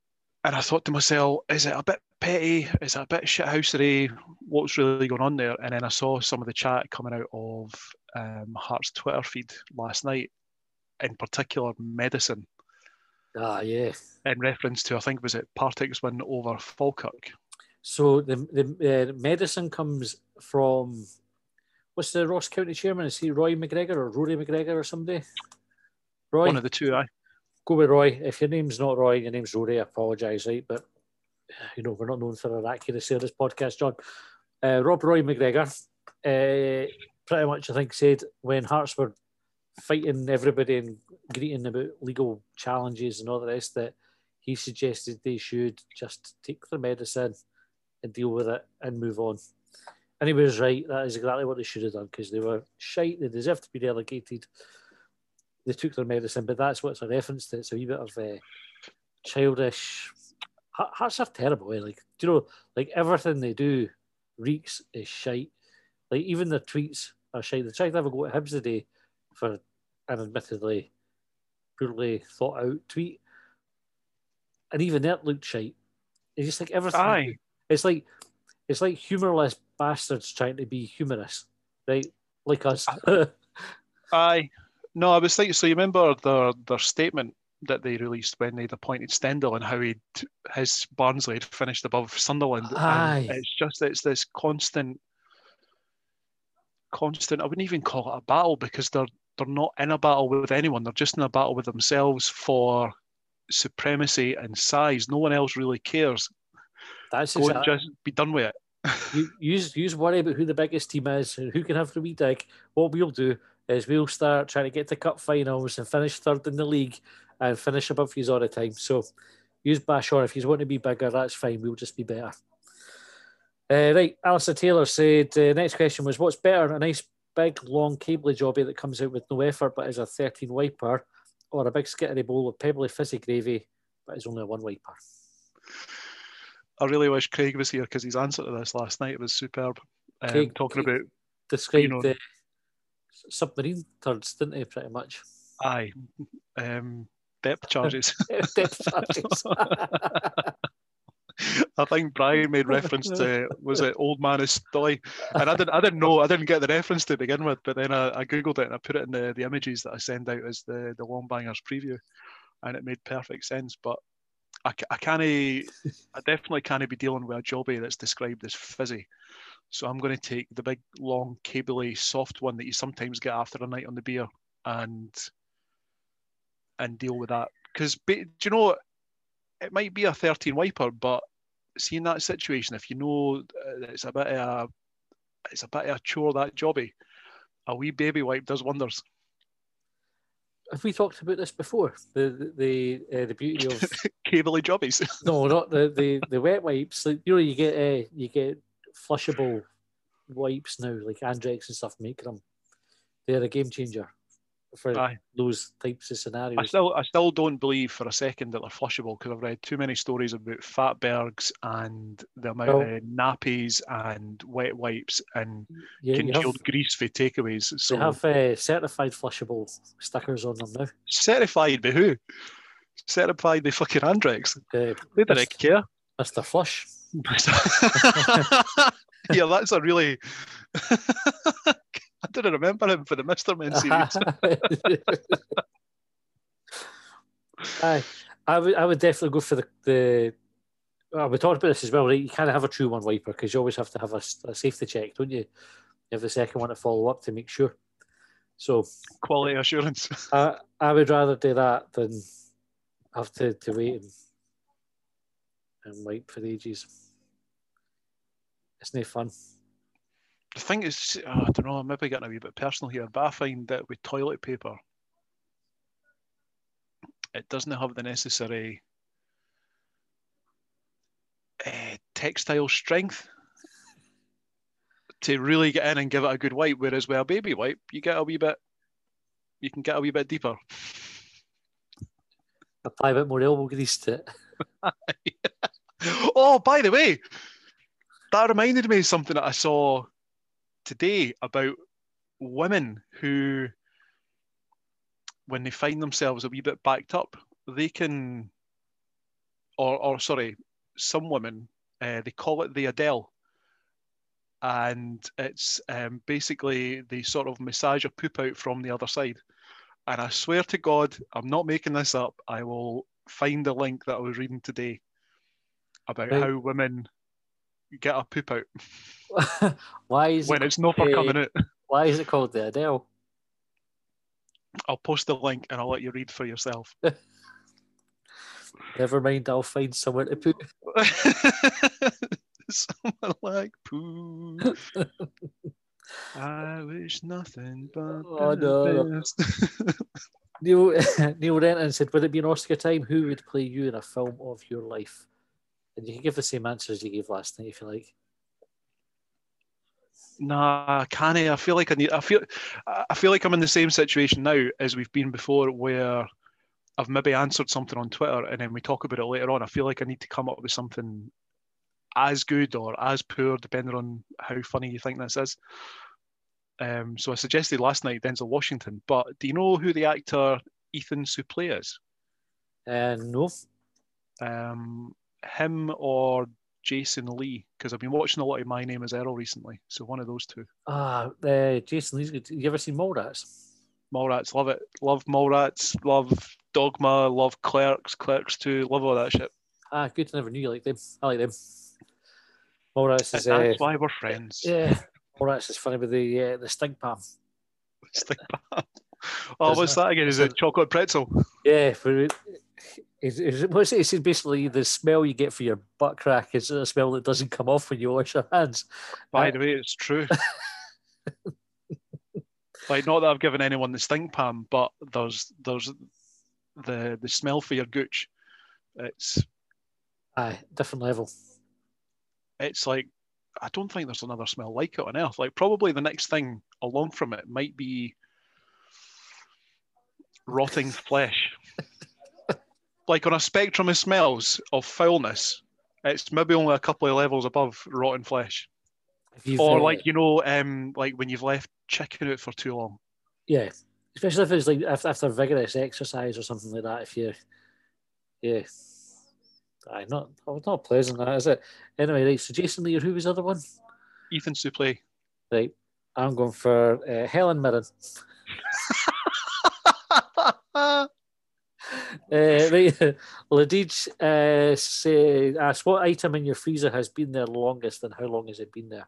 And I thought to myself, is it a bit petty? Is it a bit shithousery? What's really going on there? And then I saw some of the chat coming out of Hearts' Twitter feed last night, in particular Medicine. Ah, yeah. In reference to, I think, was it Partick's win over Falkirk? So the Medicine comes from, what's the Ross County chairman? Is he Roy McGregor or Rory McGregor or somebody? Roy? One of the two, aye. Go with Roy. If your name's not Roy, your name's Rory, I apologise, right? But, we're not known for our accuracy on this podcast, John. Roy McGregor, pretty much, I think, said when Hearts were fighting everybody and greeting about legal challenges and all the rest, that he suggested they should just take their medicine and deal with it and move on. And he was right. That is exactly what they should have done, because they were shite. They deserved to be relegated. They took their medicine, but that's what's a reference to. It's a wee bit of childish. Hearts are terrible. Like, do you know, like everything they do reeks is shite. Like even their tweets are shite. They tried to have a go at Hibs today for an admittedly poorly thought out tweet, and even that looked shite. It's just like everything. Aye. It's like humorless bastards trying to be humorous, right? Like us. Aye. No, I was thinking. So you remember their statement that they released when they'd appointed Stendhal and how his Barnsley had finished above Sunderland. Aye. And it's this constant. I wouldn't even call it a battle, because they're not in a battle with anyone. They're just in a battle with themselves for supremacy and size. No one else really cares. That's Go and just be done with it. Use worry about who the biggest team is and who can have the wee dig. What we'll do is we'll start trying to get to cup finals and finish third in the league and finish above you all the time. So use bash on. If you want to be bigger, that's fine. We'll just be better. Right, Alistair Taylor said, next question was, what's better, a nice big long cable jobby that comes out with no effort but is a 13 wiper, or a big skittery bowl of pebbly fizzy gravy but is only a 1 wiper? I really wish Craig was here, because his answer to this last night was superb. Talking about described the submarine turds, didn't he, pretty much? Aye. Depth charges. Depth charges. I think Brian made reference to, was it Old Man is Stoy? And I didn't know, I didn't get the reference to begin with, but then I googled it and I put it in the images that I send out as the Long Bangers preview, and it made perfect sense. But I definitely can't be dealing with a jobby that's described as fizzy. So I'm going to take the big, long, cabley, soft one that you sometimes get after a night on the beer and deal with that. Because, do you know, it might be a 13 wiper, but see, in that situation, if you know it's a bit of a chore, that jobby, a wee baby wipe does wonders. Have we talked about this before? The beauty of cabley jobbies. No, not the wet wipes. Like, you get flushable wipes now, like Andrex and stuff make them. They're a game changer for those types of scenarios. I still don't believe for a second that they're flushable, because I've read too many stories about Fatbergs and the amount of nappies and wet wipes and congealed grease for takeaways. So they have certified flushable stickers on them now. Certified by who? Certified by fucking Andrex. They didn't care. Mr. Flush. Yeah, that's a really... I didn't remember him for the Mr. Men series. I would definitely go for the we talked about this as well, right? You can't have a true 1 wiper, because you always have to have a safety check, don't you? You have the second one to follow up to make sure. So quality assurance. I would rather do that than have to wait and wipe for ages. It's no fun. The thing is, I don't know, I'm maybe getting a wee bit personal here, but I find that with toilet paper, it doesn't have the necessary textile strength to really get in and give it a good wipe. Whereas with a baby wipe, you can get a wee bit deeper. Apply a bit more elbow grease to it. Oh, by the way, that reminded me of something that I saw today about women who, when they find themselves a wee bit backed up, they can or sorry, some women, they call it the Adele. And it's basically they sort of massage a poop out from the other side. And I swear to God, I'm not making this up. I will find the link that I was reading today about how women get a poop out. Why is when it's not for coming out? Why is it called the Adele? I'll post the link and I'll let you read for yourself. Never mind, I'll find somewhere to put. Someone like poo. I wish nothing but no. Neil Renton said, would it be an Oscar time? Who would play you in a film of your life? And you can give the same answers you gave last night if you like. Nah, can't I? I feel like like I'm in the same situation now as we've been before, where I've maybe answered something on Twitter and then we talk about it later on. I feel like I need to come up with something as good or as poor, depending on how funny you think this is. So I suggested last night Denzel Washington, but do you know who the actor Ethan Suplee is? No. Him or Jason Lee, because I've been watching a lot of My Name is Earl recently, so one of those two. Jason Lee's good. You ever seen Mallrats? Mallrats, love it. Love Mallrats, love Dogma, love Clerks 2, love all that shit. Good. I never knew you liked them. I like them. Mallrats is... That's why we're friends. Yeah. Mallrats is funny with the stink palm. Stink palm. Oh, what's that again? Is it chocolate pretzel? Yeah. It's basically the smell you get for your butt crack is a smell that doesn't come off when you wash your hands. By the way, it's true. Like, not that I've given anyone the stink palm, but there's the smell for your gooch. It's different level. It's like, I don't think there's another smell like it on earth. Like, probably the next thing along from it might be rotting flesh. Like, on a spectrum of smells of foulness, it's maybe only a couple of levels above rotten flesh. Or like, like when you've left chicken out for too long. Yeah, especially if it's like after vigorous exercise or something like that. Not pleasant, that is it? Anyway, right. So Jason Lee, who was the other one? Ethan Suplee. Right, I'm going for Helen Mirren. Right, Ladij asks, what item in your freezer has been there longest and how long has it been there?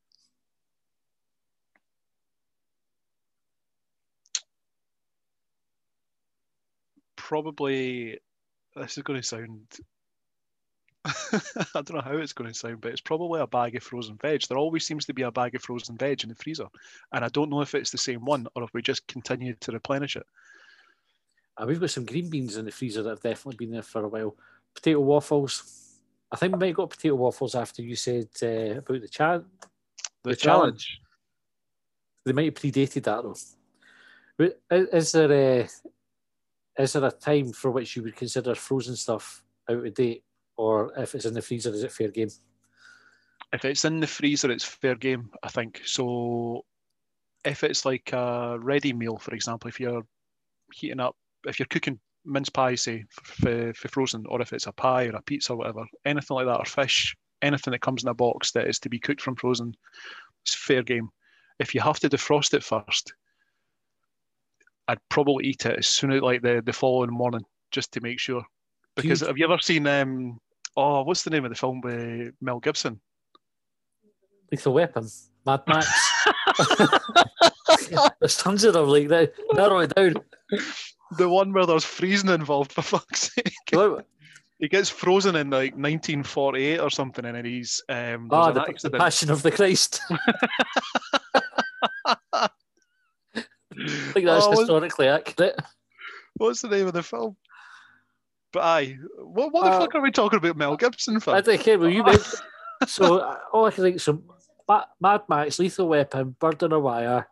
Probably, this is going to sound, I don't know how it's going to sound, but it's probably a bag of frozen veg. There always seems to be a bag of frozen veg in the freezer, and I don't know if it's the same one or if we just continue to replenish it. We've got some green beans in the freezer that have definitely been there for a while. Potato waffles. I think we might have got potato waffles after you said about the challenge. They might have predated that though. But is there a time for which you would consider frozen stuff out of date, or if it's in the freezer, is it fair game? If it's in the freezer, it's fair game, I think. So if it's like a ready meal, for example, if you're heating up, if you're cooking mince pie, say, for frozen, or if it's a pie or a pizza or whatever, anything like that, or fish, anything that comes in a box that is to be cooked from frozen, it's fair game. If you have to defrost it first, I'd probably eat it as soon as like the following morning, just to make sure. Because have you ever seen what's the name of the film with Mel Gibson? Lethal Weapon, Mad Max. There's tons of them like that. Narrow it down. The one where there's freezing involved, for fuck's sake. What? He gets frozen in like 1948 or something, and then he's the Passion of the Christ. I think that's historically accurate. What's the name of the film? But what the fuck are we talking about Mel Gibson for? I don't care. Well, you mentioned. So all I can think, so Mad Max, Lethal Weapon, Bird on a Wire,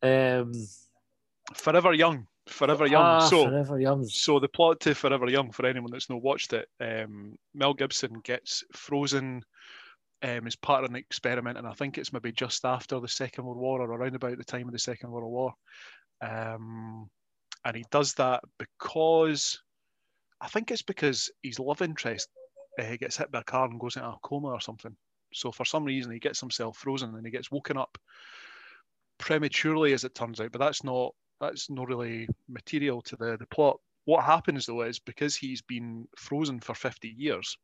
Forever Young. Forever Young. So the plot to Forever Young, for anyone that's not watched it, Mel Gibson gets frozen as part of an experiment, and I think it's maybe just after the Second World War or around about the time of the Second World War. And he does that because, I think it's because his love interest gets hit by a car and goes into a coma or something. So for some reason he gets himself frozen and he gets woken up prematurely, as it turns out. But that's not really material to the plot. What happens though is, because he's been frozen for 50 years,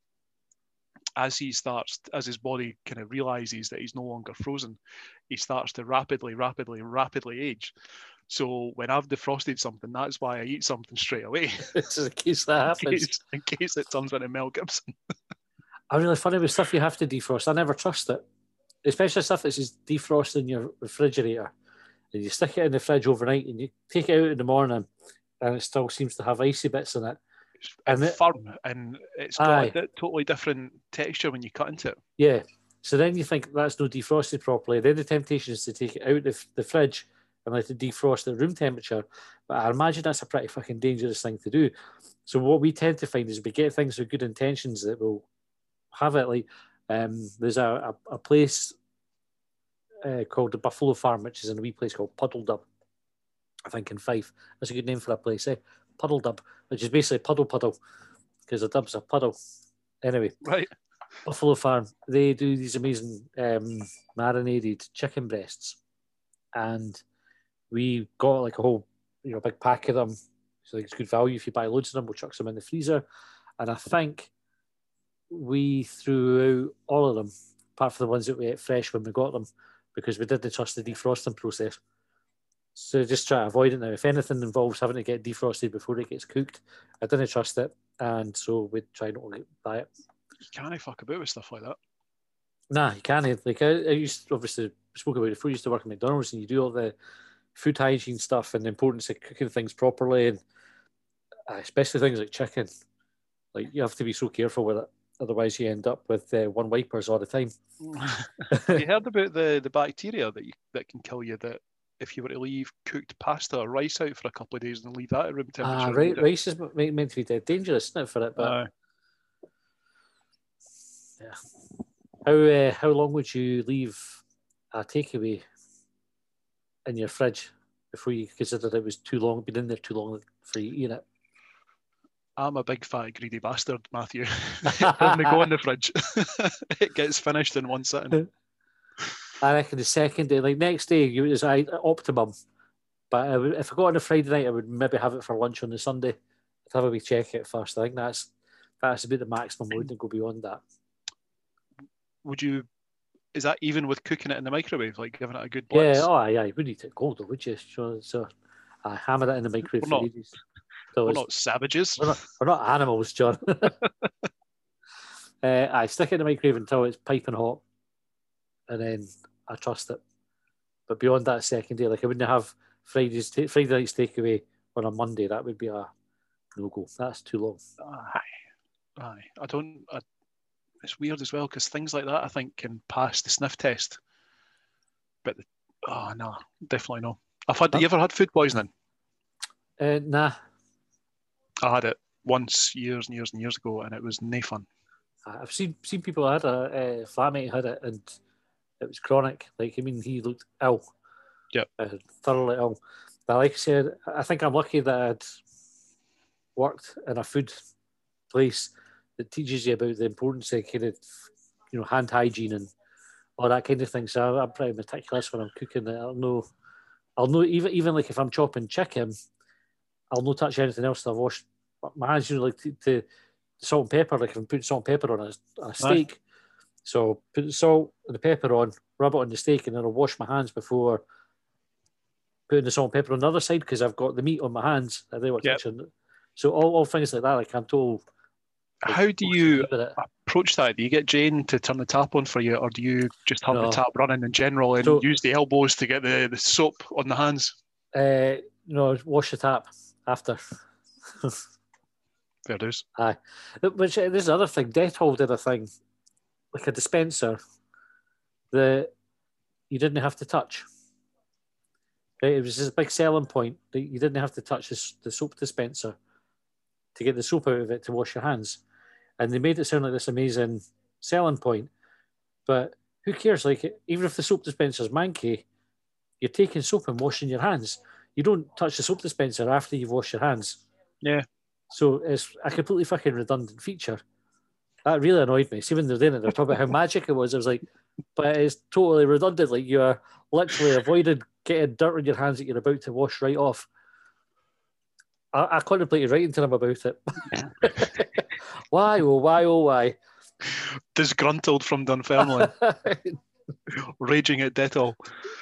as his body kind of realizes that he's no longer frozen, he starts to rapidly age. So when I've defrosted something, that's why I eat something straight away. It's in case that happens. In case it turns into Mel Gibson. I'm really funny with stuff you have to defrost. I never trust it. Especially stuff that's just defrost in your refrigerator. And you stick it in the fridge overnight and you take it out in the morning and it still seems to have icy bits in it. And it's firm, and it's got a totally different texture when you cut into it. Yeah. So then you think that's not defrosted properly. Then the temptation is to take it out of the fridge and let it defrost at room temperature. But I imagine that's a pretty fucking dangerous thing to do. So what we tend to find is we get things with good intentions that will have it. Like there's a place called the Buffalo Farm, which is in a wee place called Puddle Dub, I think in Fife. That's a good name for a place, eh? Puddle Dub, which is basically puddle, because the dub's a puddle. Anyway, right. Buffalo Farm, they do these amazing marinated chicken breasts, and we got like a whole, big pack of them. So it's good value if you buy loads of them. We'll chuck some in the freezer, and I think we threw out all of them, apart from the ones that we ate fresh when we got them, because we didn't trust the defrosting process. So just try to avoid it now. If anything involves having to get defrosted before it gets cooked, I didn't trust it, and so we try not to buy it. You can't fuck about with stuff like that. Nah, you can't. Like I used to, obviously spoke about it before. I used to work at McDonald's, and you do all the food hygiene stuff and the importance of cooking things properly, and especially things like chicken. Like you have to be so careful with it, otherwise you end up with one wipers all the time. Have you heard about the bacteria that can kill you? That if you were to leave cooked pasta or rice out for a couple of days and leave that at room temperature, right, rice is meant to be dead dangerous, isn't it, for it? But yeah. How long would you leave a takeaway in your fridge before you considered it was too long, been in there too long for you eating it? I'm a big fat greedy bastard, Matthew. When they go in the fridge, it gets finished in one sitting. I reckon the second day, like next day, is optimum. But if I got on a Friday night, I would maybe have it for lunch on the Sunday. I'd have a wee check it first. I think that's about the maximum. I wouldn't go beyond that. Would you? Is that even with cooking it in the microwave, like giving it a good blitz? Yeah, you wouldn't eat it cold, though, would you? So I hammer it in the microwave for ages. We're not savages. We're not animals, John. I stick it in the microwave until it's piping hot, and then I trust it. But beyond that second day, like I wouldn't have Friday night's takeaway on a Monday. That would be a no-go. That's too long. Aye. It's weird as well, because things like that I think can pass the sniff test. But no, definitely no. You ever had food poisoning? Nah. I had it once years and years and years ago, and it was no fun. I've seen people had a flatmate had it, and it was chronic. Like, I mean, he looked ill. Yeah. Thoroughly ill. But like I said, I think I'm lucky that I'd worked in a food place that teaches you about the importance of kind of, hand hygiene and all that kind of thing. So I'm pretty meticulous when I'm cooking. I'll know even like if I'm chopping chicken, I'll not touch anything else till I've washed my hands. Like to salt and pepper. Like if I'm putting salt and pepper on a steak, so put the salt and the pepper on, rub it on the steak, and then I'll wash my hands before putting the salt and pepper on the other side, because I've got the meat on my hands. I don't want to touch it. So all things like that, like I'm told. How do you approach that? Do you get Jane to turn the tap on for you, or do you just have the tap running in general and use the elbows to get the soap on the hands? Wash the tap after. Fair dues. Aye. Which there's another thing. Dettol did a thing, like a dispenser, that you didn't have to touch. Right? It was this big selling point that you didn't have to touch the soap dispenser to get the soap out of it to wash your hands. And they made it sound like this amazing selling point. But who cares? Like, even if the soap dispenser's manky, you're taking soap and washing your hands. You don't touch the soap dispenser after you've washed your hands. Yeah. So it's a completely fucking redundant feature. That really annoyed me. See, when they're doing it, they're talking about how magic it was. I was like, but it's totally redundant. Like, you are literally avoided getting dirt on your hands that you're about to wash right off. I contemplated writing to them about it. Why, oh, why, oh, why? Disgruntled from Dunfermline. Raging at Dettol.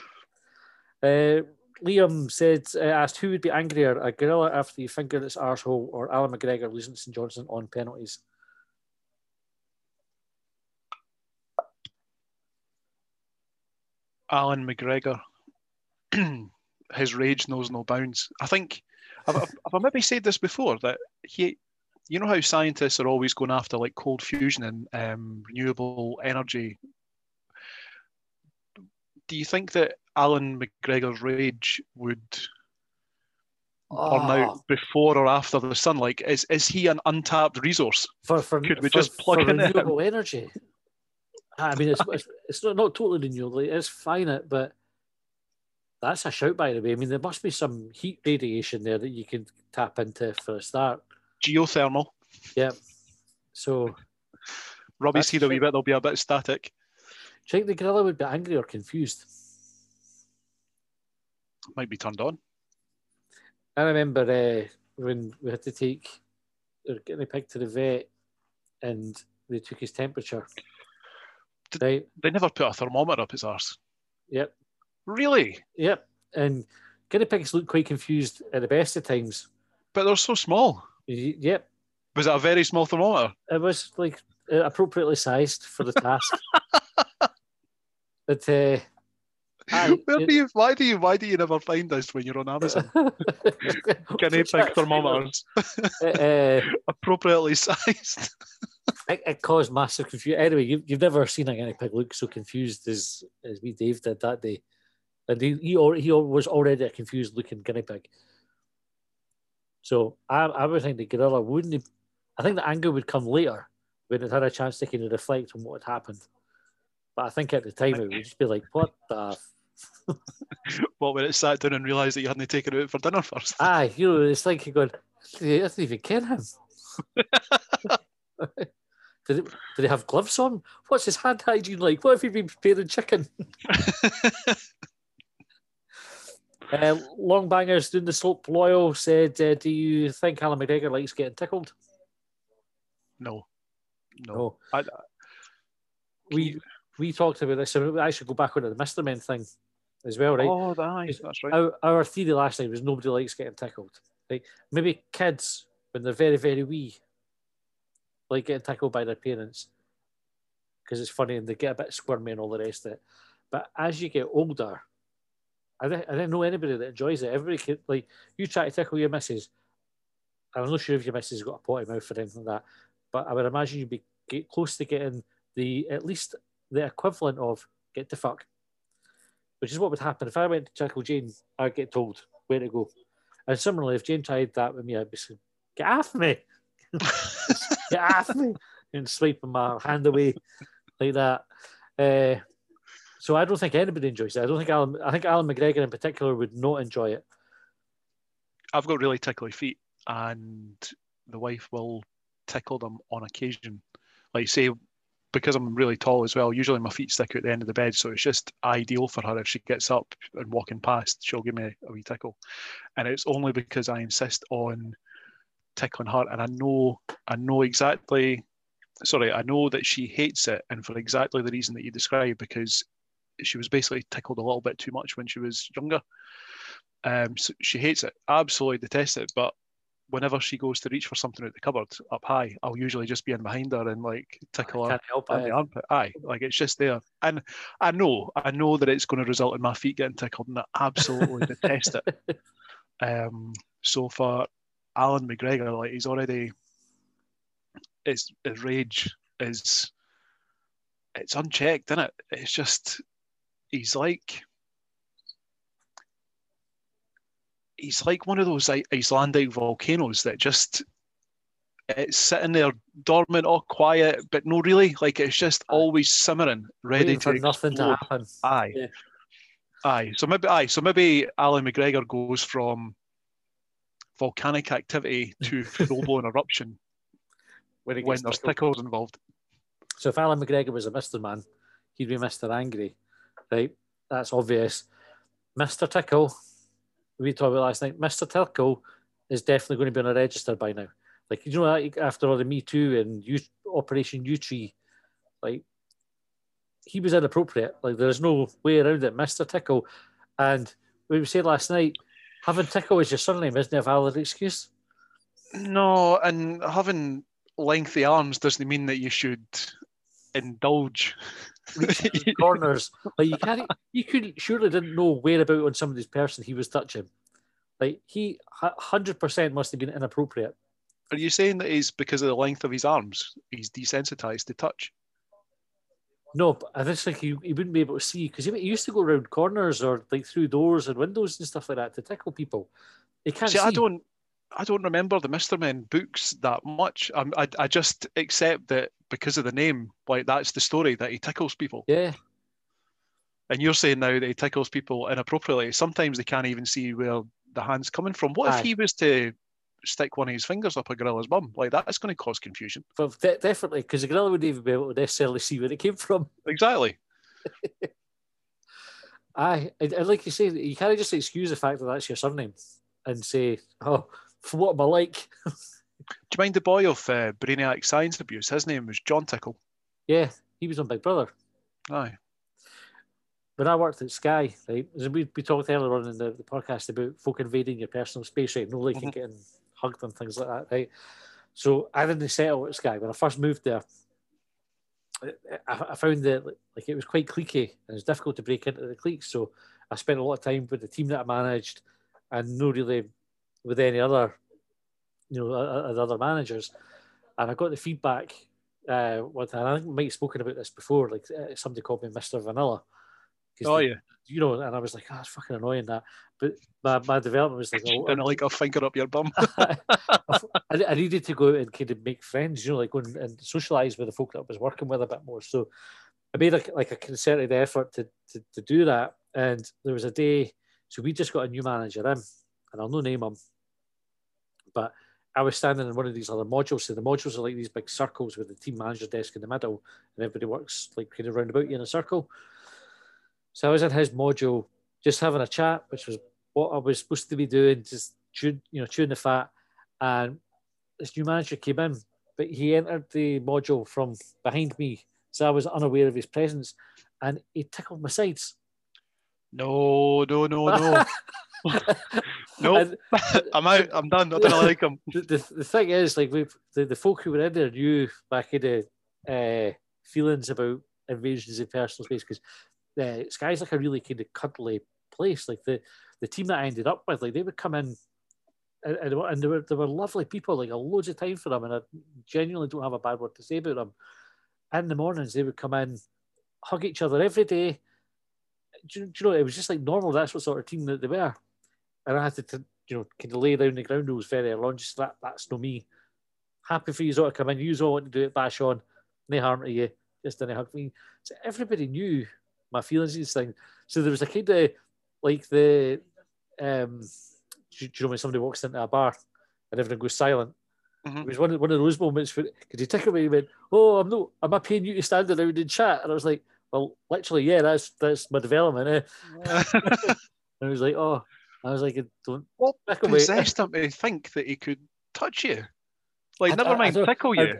Liam said, asked who would be angrier, a gorilla after you fingered its arsehole or Alan McGregor losing to St Johnstone on penalties? Alan McGregor. His rage knows no bounds. I think, have I maybe said this before, that you know how scientists are always going after like cold fusion and renewable energy? Do you think that Alan McGregor's rage would burn out before or after the sun? Like, is he an untapped resource? Could we just plug in renewable energy? I mean, it's not totally renewable. It's finite, but that's a shout, by the way. I mean, there must be some heat radiation there that you can tap into for a start. Geothermal. Yep. So, Robbie's here a wee bit. There'll be a bit static. Do you think the gorilla would be angry or confused? Might be turned on. I remember when we had to take our guinea pig to the vet and they took his temperature. They never put a thermometer up his arse. Yep. Really? Yep. And guinea pigs look quite confused at the best of times. But they're so small. Yep. Was it a very small thermometer? It was like appropriately sized for the task. But why do you never find this when you're on Amazon? Guinea pig thermometers, appropriately sized. It caused massive confusion. Anyway, you've never seen a guinea pig look so confused as me, Dave, did that day, and he was already a confused looking guinea pig. So I would think the gorilla wouldn't. I think the anger would come later when it had a chance to kind of reflect on what had happened. But I think at the time it would just be like, what the. Well, when it sat down and realised that you hadn't taken it out for dinner first. Aye, it's like you're going, I didn't even ken him. Did he have gloves on? What's his hand hygiene like? What have you been preparing chicken? Longbangers doing the slope loyal said, do you think Alan McGregor likes getting tickled? No. We talked about this, so I should go back onto the Mr. Men thing as well, right? Oh, that's right. Our theory last night was nobody likes getting tickled. Like, maybe kids, when they're very, very wee, like getting tickled by their parents because it's funny and they get a bit squirmy and all the rest of it. But as you get older, I don't know anybody that enjoys it. Everybody can, like, you try to tickle your missus. I'm not sure if your missus has got a potty mouth or anything like that, but I would imagine you'd be close to getting at least the equivalent of get the fuck, which is what would happen if I went to tickle Jane. I'd get told where to go, and similarly, if Jane tried that with me, I'd be saying, "Get off me, get off me," and swiping my hand away like that. So I don't think anybody enjoys it. I think Alan McGregor in particular would not enjoy it. I've got really tickly feet, and the wife will tickle them on occasion. Like, say, because I'm really tall as well, usually my feet stick out the end of the bed, so it's just ideal for her. If she gets up and walking past, she'll give me a wee tickle. And it's only because I insist on tickling her, and I know that she hates it, and for exactly the reason that you described, because she was basically tickled a little bit too much when she was younger. So she hates it, absolutely detests it, but whenever she goes to reach for something out the cupboard up high, I'll usually just be in behind her and like tickle her on the armpit. Aye, like it's just there. And I know that it's going to result in my feet getting tickled, and I absolutely detest it. So for Alan McGregor, like, he's already, his rage is, it's unchecked, isn't it? It's just, he's like one of those Icelandic volcanoes that just, it's sitting there dormant, all quiet, but no, really, like it's just always simmering, ready to nothing to happen. Aye, yeah. Aye. So maybe Alan McGregor goes from volcanic activity to full-blown eruption when there's tickles involved. So if Alan McGregor was a Mr. Man, he'd be Mr. Angry, right? That's obvious. Mr. Tickle, we talked about last night, Mr. Tickle is definitely going to be on a register by now. Like, you know, like after all the Me Too and Operation U-Tree, like, he was inappropriate. Like, there's no way around it. Mr. Tickle. And we said last night, having Tickle as your surname isn't a valid excuse. No, and having lengthy arms doesn't mean that you should indulge corners. Like, you couldn't surely didn't know whereabout on somebody's person he was touching. Like, he 100% must have been inappropriate. Are you saying that he's, because of the length of his arms, he's desensitized to touch? No, but I just think he wouldn't be able to see, because he used to go around corners or like through doors and windows and stuff like that to tickle people. He can't see. I don't remember the Mr. Men books that much. I just accept that because of the name, like, that's the story, that he tickles people. Yeah. And you're saying now that he tickles people inappropriately. Sometimes they can't even see where the hand's coming from. What if he was to stick one of his fingers up a gorilla's bum? Like, that's going to cause confusion. Well, definitely, because the gorilla wouldn't even be able to necessarily see where it came from. Exactly. And like you say, you can't just excuse the fact that that's your surname and say, oh, for what am I like? Do you mind the boy of Brainiac Science Abuse? His name was John Tickle. Yeah, he was on Big Brother. Aye. When I worked at Sky, right, we talked earlier on in the podcast about folk invading your personal space, right? No, like getting hugged and things like that, right? So I didn't settle at Sky. When I first moved there, I found that like it was quite cliquey and it was difficult to break into the cliques. So I spent a lot of time with the team that I managed and no really with any other, other managers. And I got the feedback one time. I think we might have spoken about this before. Like somebody called me Mr. Vanilla. Oh, yeah. And I was like, it's fucking annoying that. But my development was like, and like a finger up your bum. I needed to go out and kind of make friends, like go and socialise with the folk that I was working with a bit more. So I made a concerted effort to do that. And there was a day, so we just got a new manager in, and I'll no name him, but I was standing in one of these other modules. So the modules are like these big circles with the team manager's desk in the middle, and everybody works like kind of round about you in a circle. So I was in his module, just having a chat, which was what I was supposed to be doing, just chewing the fat. And this new manager came in, but he entered the module from behind me, so I was unaware of his presence, and he tickled my sides. No. No, I'm out. I'm done. I don't like him. The thing is, like, the folk who were in there knew my kind of feelings about invasions of personal space, because Sky's like a really kind of cuddly place. Like the team that I ended up with, like they would come in and they were lovely people. Like, loads of time for them, and I genuinely don't have a bad word to say about them. In the mornings, they would come in, hug each other every day. Do you know, it was just like normal. That's what sort of team that they were. And I had to kind of lay down the ground rules very early on. Just that's no me. Happy for you all to come in. You all want to do it, bash on. No harm to you. Just didn't hug me. So everybody knew my feelings and these things. So there was a kind of like the do you know when somebody walks into a bar and everyone goes silent? Mm-hmm. It was one of those moments where, because he tickled me, he went, "Oh, am I paying you to stand around and chat?" And I was like, "Well, literally, yeah, that's my development." And I was like, "Oh," I was like, "Don't." What possessed him to think that he could touch you? Like, never mind tickle you.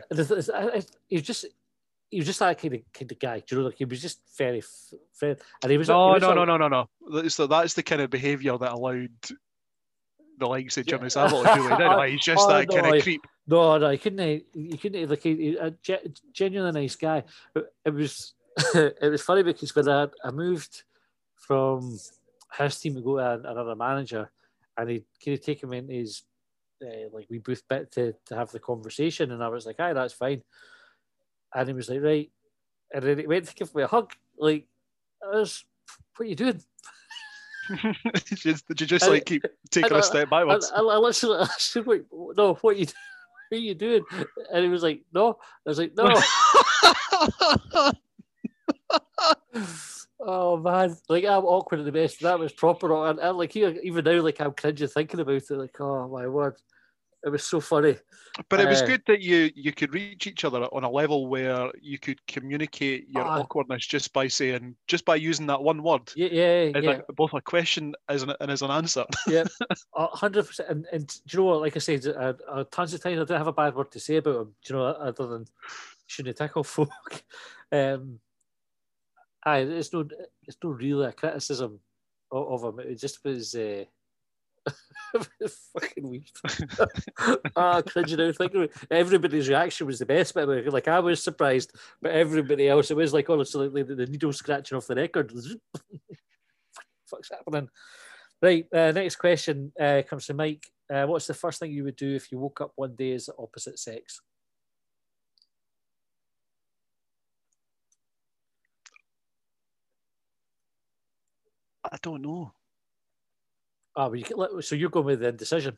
He was just that kind of guy. Do you know, like, he was just very friendly. And he was no. That's the kind of behaviour that allowed the likes of Jimmy Savile to do it. He's just that kind of creep. No, he couldn't. Like, a genuinely nice guy. But it was it was funny because when I moved from his team to go to another manager, and he'd kind of taken me into his like wee booth bit to have the conversation, and I was like, "Aye, that's fine." And he was like, "Right," and then he went to give me a hug. Like, what are you doing? Did you just like keep taking a step backwards? I literally said, "Wait, no, what are you doing?" And he was like, "No." I was like, "No." Oh man, like, I'm awkward at the best. That was proper. And like, even now, like, I'm cringing thinking about it. Like, oh my word. It was so funny. But it was good that you could reach each other on a level where you could communicate your awkwardness just by using that one word. Yeah. Both a question and as an answer. Yeah, 100%. And do you know what? Like I said, tons of times I don't have a bad word to say about him. Do you know, other than shouldn't tackle folk. It's no really a criticism of him. It just was. Fucking weird. Cringe now thinking about it. Everybody's reaction was the best bit. Like I was surprised, but everybody else, it was like honestly like the needle scratching off the record. Fuck's happening? Right. Next question comes from Mike. What's the first thing you would do if you woke up one day as the opposite sex? I don't know. So you're going with the indecision.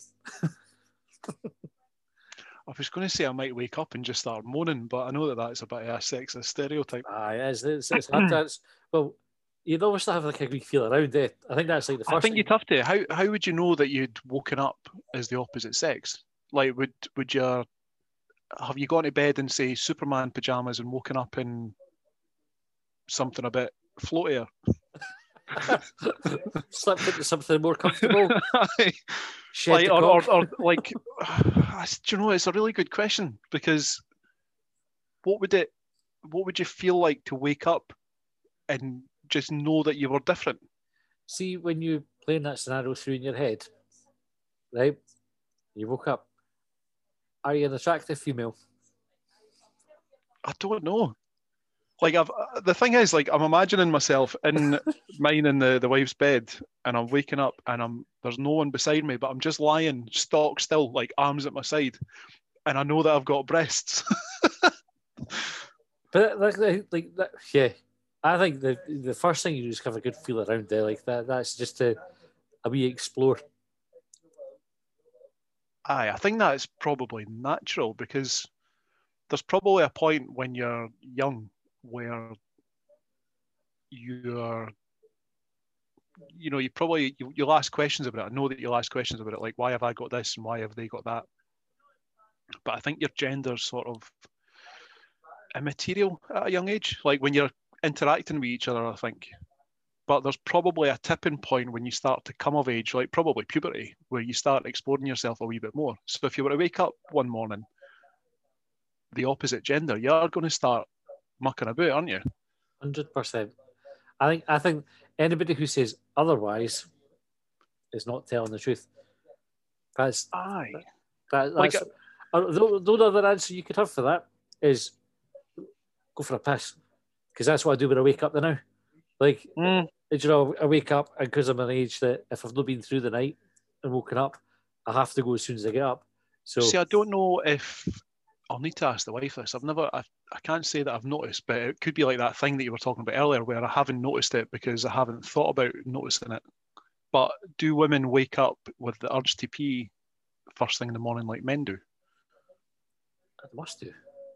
I was going to say I might wake up and just start moaning, but I know that's a bit of a sexist stereotype. It's hard to, well, you'd always have like a wee feel around it. I think that's like the first. I think you'd have to. How would you know that you'd woken up as the opposite sex? Like, would you have you gone to bed in say Superman pajamas and woken up in something a bit floatier? Slept into something more comfortable. Like, or like, do you know? It's a really good question because what would you feel like to wake up and just know that you were different? See, when you playing that scenario through in your head, right? You woke up. Are you an attractive female? I don't know. Like the thing is, like I'm imagining myself in mine in the wife's bed, and I'm waking up, and there's no one beside me, but I'm just lying stock still, like arms at my side, and I know that I've got breasts. But like that, yeah. I think the first thing you do is have a good feel around there, like that. That's just a wee explore. I think that's probably natural because there's probably a point when you're young where you'll ask questions about it. I know that you'll ask questions about it, like why have I got this and why have they got that? But I think your gender's sort of immaterial at a young age, like when you're interacting with each other, I think. But there's probably a tipping point when you start to come of age, like probably puberty, where you start exploring yourself a wee bit more. So if you were to wake up one morning the opposite gender, you're going to start mucking about, aren't you? 100%. I think anybody who says otherwise is not telling the truth. That's like the other answer you could have for that is go for a piss, because that's what I do when I wake up now. Like, you know, I wake up, and because I'm an age that if I've not been through the night and woken up, I have to go as soon as I get up. So see, I don't know if I'll need to ask the wife this. I can't say that I've noticed, but it could be like that thing that you were talking about earlier where I haven't noticed it because I haven't thought about noticing it. But do women wake up with the urge to pee first thing in the morning like men do? They must do.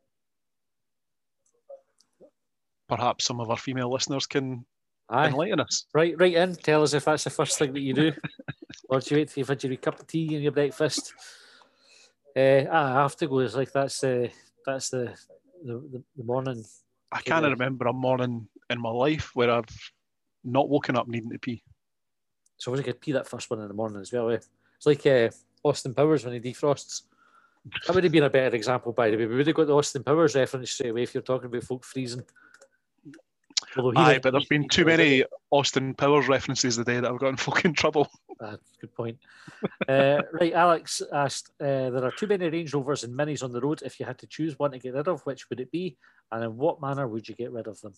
Perhaps some of our female listeners can enlighten us. Right in. Tell us if that's the first thing that you do. Or do you wait till you've had your cup of tea and your breakfast? I have to go. It's like that's the morning. I can't remember a morning in my life where I've not woken up needing to pee. So I was going to pee that first one in the morning as well. It's like Austin Powers when he defrosts. That would have been a better example, by the way. We would have got the Austin Powers reference straight away if you're talking about folk freezing. Aye, but there's been too many Austin Powers references today that I've gotten folk in trouble. Good point. Right, Alex asked, there are too many Range Rovers and Minis on the road. If you had to choose one to get rid of, which would it be? And in what manner would you get rid of them?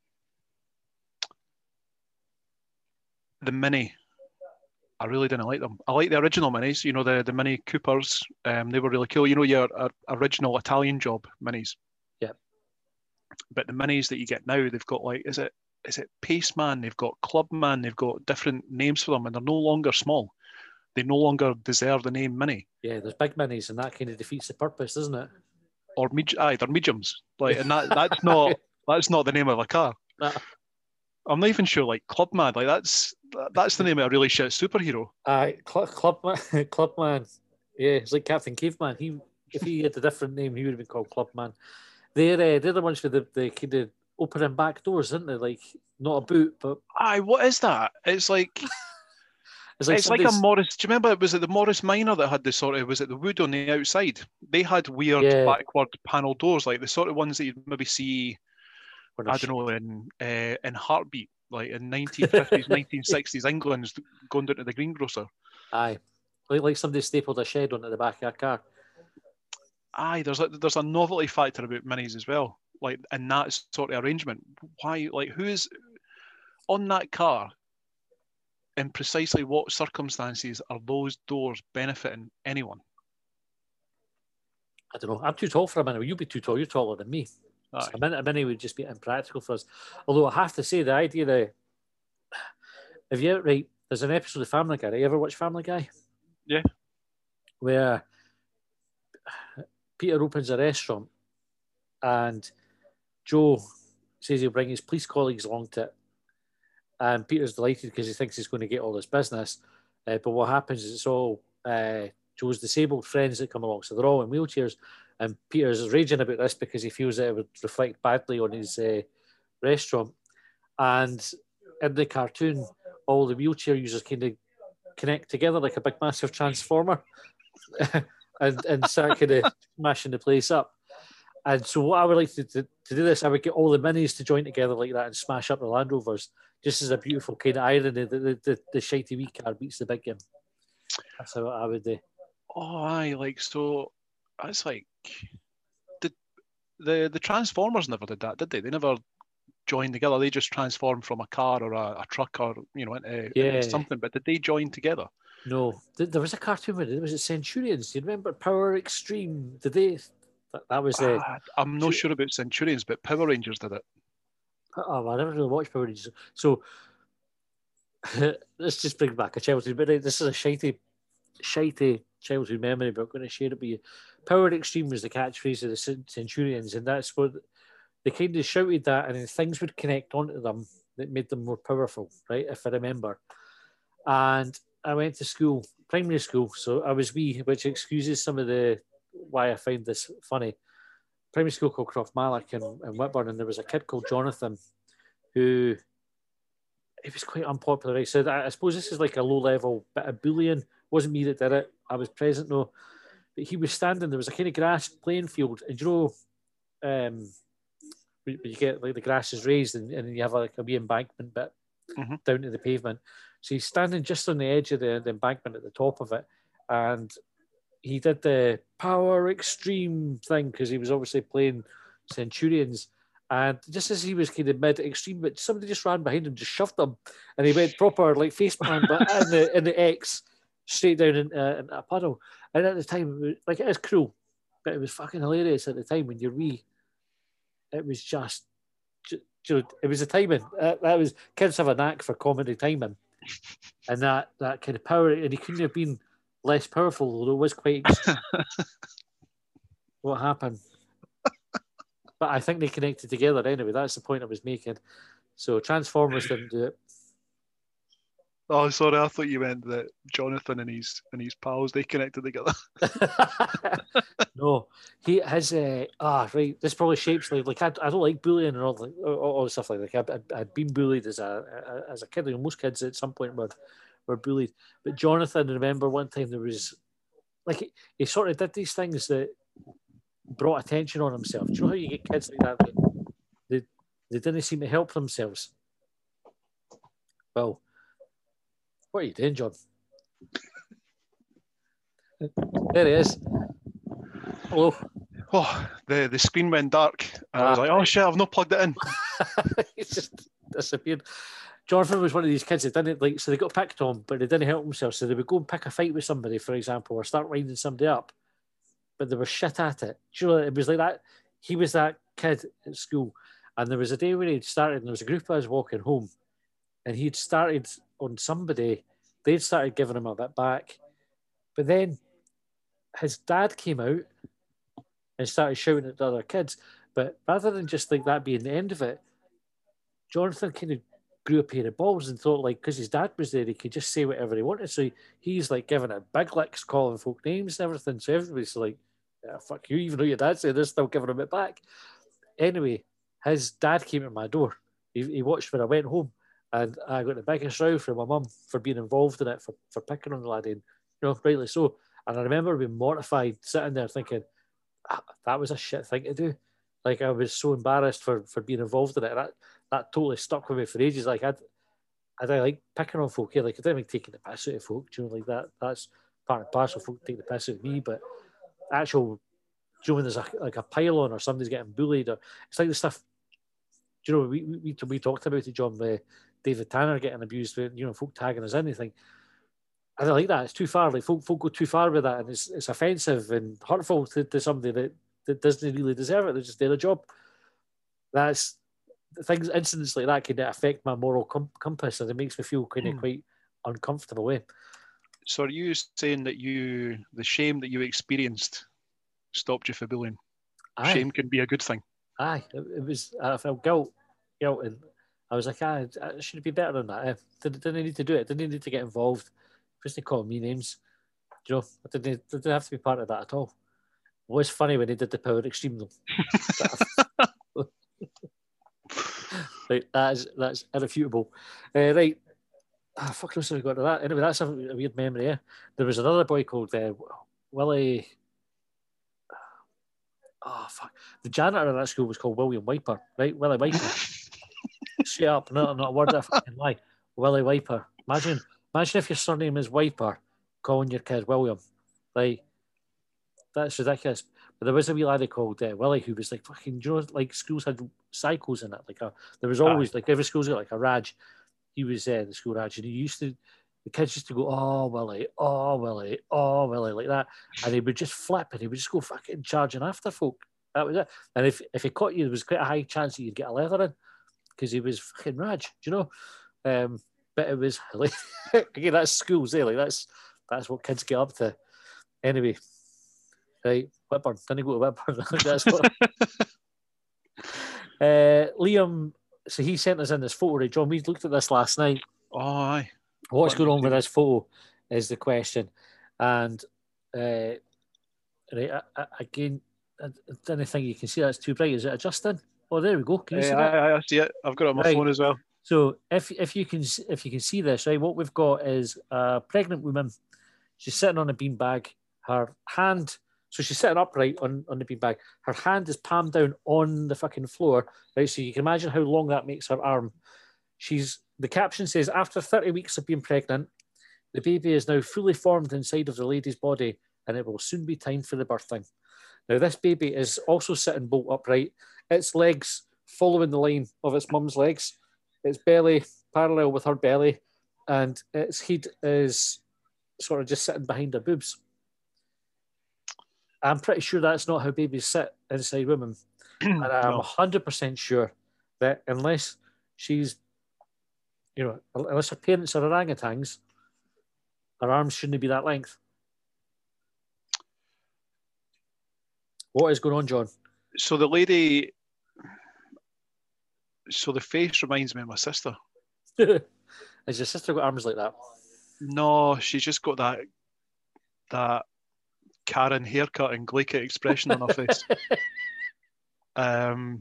The Mini. I really didn't like them. I like the original Minis, you know, the Mini Coopers. They were really cool. You know, your original Italian Job Minis. Yeah. But the Minis that you get now, they've got like, is it Paceman? They've got Clubman. They've got different names for them, and they're no longer small. They no longer deserve the name Mini. Yeah, there's big Minis, and that kind of defeats the purpose, doesn't it? Or they're mediums. Like, and that's not the name of a car. Nah. I'm not even sure. Like Clubman, like that's the name of a really shit superhero. Clubman. Yeah, it's like Captain Caveman. If he had a different name, he would have been called Clubman. They're the ones with the kind of opening back doors, isn't they? Like, not a boot, but... Aye, what is that? It's like... It's like a Morris. Do you remember? Was it the Morris Minor that had the sort of? Was it the wood on the outside? They had weird backward panel doors, like the sort of ones that you'd maybe see. I don't know, in Heartbeat, like in 1950s, 1960s England's going down to the greengrocer. Aye, like somebody stapled a shed onto the back of a car. Aye, there's a novelty factor about minis as well, like in that sort of arrangement. Why, like, who is on that car? In precisely what circumstances are those doors benefiting anyone? I don't know. I'm too tall for a mini. You'll be too tall. You're taller than me. So a mini would just be impractical for us. Although I have to say, the idea that there's an episode of Family Guy. Have you ever watched Family Guy? Yeah. Where Peter opens a restaurant and Joe says he'll bring his police colleagues along to it. And Peter's delighted because he thinks he's going to get all this business. But what happens is it's all Joe's disabled friends that come along. So they're all in wheelchairs. And Peter's raging about this because he feels that it would reflect badly on his restaurant. And in the cartoon, all the wheelchair users kind of connect together like a big massive transformer and start kind of smashing the place up. And so what I would like to do this, I would get all the minis to join together like that and smash up the Land Rovers, just as a beautiful kind of irony that the shitey wee car beats the big game. That's how I would do. Oh, aye, like, so that's like the Transformers never did that, did they? They never joined together. They just transformed from a car or a truck or into something. But did they join together? No, there was a cartoon with it. Was it Centurions? Do you remember Power Extreme? Did they? That was the. I'm not sure about Centurions, but Power Rangers did it. Oh, I never really watched Power Rangers. So let's just bring back a childhood. But this is a shitey childhood memory, but I'm going to share it with you. Power Extreme was the catchphrase of the Centurions, and that's what they kind of shouted that, and then things would connect onto them that made them more powerful, right? If I remember. And I went to school, primary school, so I was wee, which excuses some of the why I find this funny. Primary school called Croftmallock in Whitburn, and there was a kid called Jonathan who he was quite unpopular. He said, I suppose this is like a low-level bit of bullying. It wasn't me that did it. I was present though. But he was standing, there was a kind of grass playing field, and you get like the grass is raised and you have like a wee embankment bit down to the pavement. So he's standing just on the edge of the embankment at the top of it, and he did the Power Extreme thing because he was obviously playing Centurions. And just as he was kind of mid-extreme, but somebody just ran behind him, just shoved him, and he went proper like faceplant, but in the X, straight down in a puddle. And at the time, like, it is cruel, but it was fucking hilarious at the time when you're wee. It was just it was the timing. That was, kids have a knack for comedy timing, and that kind of power. And he couldn't have been less powerful, although it was quite extreme. What happened? But I think they connected together anyway. That's the point I was making. So Transformers didn't do it. Oh, sorry, I thought you meant that Jonathan and his pals, they connected together. No, right. This probably shapes like I don't like bullying and all the stuff like that. I'd been bullied as a kid. Most kids at some point were bullied. But Jonathan, I remember one time there was like he sort of did these things that brought attention on himself. Do you know how you get kids like that? They didn't seem to help themselves. Well, what are you doing, John? There he is. Hello. Oh, the screen went dark. I was like, oh shit, I've not plugged it in. It's just disappeared. Jonathan was one of these kids that didn't like, so they got picked on, but they didn't help themselves. So they would go and pick a fight with somebody, for example, or start winding somebody up, but they were shit at it. Do you know, it was like that. He was that kid at school, and there was a day when he'd started, and there was a group of us walking home, and he'd started on somebody. They'd started giving him a bit back, but then his dad came out and started shouting at the other kids. But rather than just like that being the end of it, Jonathan kind of grew a pair of balls and thought, like, because his dad was there, he could just say whatever he wanted. So he's like giving it big licks, calling folk names and everything. So everybody's like, yeah, fuck you, even though your dad said, they're still giving him it back. Anyway, his dad came to my door. He watched when I went home, and I got the biggest row from my mum for being involved in it, for picking on the laddie, and, you know, rightly so. And I remember being mortified, sitting there thinking, that was a shit thing to do. Like, I was so embarrassed for being involved in it. And that totally stuck with me for ages. Like, I don't like picking on folk here. Like, I don't like taking the piss out of folk. Do you know, like that? That's part and parcel. Folk take the piss out of me, but actual, do you know, when there's like a pile-on or somebody's getting bullied, or it's like the stuff. Do you know, we talked about it, John, with David Tanner getting abused, with, you know, folk tagging us in. Anything. I don't like that. It's too far. Like, folk go too far with that, and it's offensive and hurtful to somebody that doesn't really deserve it. They're just doing a job. That's things, incidents like that can affect my moral compass, and it makes me feel kind of quite uncomfortable way. So are you saying that the shame that you experienced stopped you from bullying? Aye. Shame can be a good thing. Aye, it was. I felt guilt, and I was like, I should be better than that. I didn't need to do it. Didn't need to get involved. Just to call me names. You know, I didn't have to be part of that at all. It was funny when they did the Power Extreme though. Right, that's irrefutable. Right. Fuck knows how we got to that. Anyway, that's a weird memory, yeah. There was another boy called Willie. Oh, fuck. The janitor in that school was called William Wiper, right? Willie Wiper. Straight up, not a word of fucking lie. Willie Wiper. Imagine if your surname is Wiper, calling your kid William. Like, that's ridiculous. But there was a wee laddie called Willie who was like fucking, you know, like schools had cycles in it. Like there was always, like every school's got like a Raj. He was the school Raj, and the kids used to go, oh Willie, oh Willie, oh Willie, like that. And he would just flip and he would just go fucking charging after folk. That was it. And if he caught you, there was quite a high chance that you'd get a leather in because he was fucking Raj, do you know? But it was like, again, that's schools, eh? Like that's what kids get up to. Anyway, right, Whitburn. Didn't go to Whitburn. That's what. Liam, so he sent us in this photo, right, John? We looked at this last night. Oh, aye. What's going on with this photo is the question. And right, again, I don't think you can see that's too bright. Is it adjusting? Oh, there we go. Can you see that? I see it. I've got it on my phone as well. So if you can see this, right, what we've got is a pregnant woman. She's sitting on a beanbag. Her hand, so she's sitting upright on the beanbag. Her hand is palmed down on the fucking floor, right? So you can imagine how long that makes her arm. The caption says, after 30 weeks of being pregnant, the baby is now fully formed inside of the lady's body, and it will soon be time for the birthing. Now, this baby is also sitting bolt upright. Its legs following the line of its mum's legs. Its belly parallel with her belly, and its head is sort of just sitting behind her boobs. I'm pretty sure that's not how babies sit inside women. And I'm 100% sure that unless she's, you know, unless her parents are orangutans, her arms shouldn't be that length. What is going on, John? So the lady... So the face reminds me of my sister. Has your sister got arms like that? No, she's just got that Karen haircut and Glacier expression on her face. And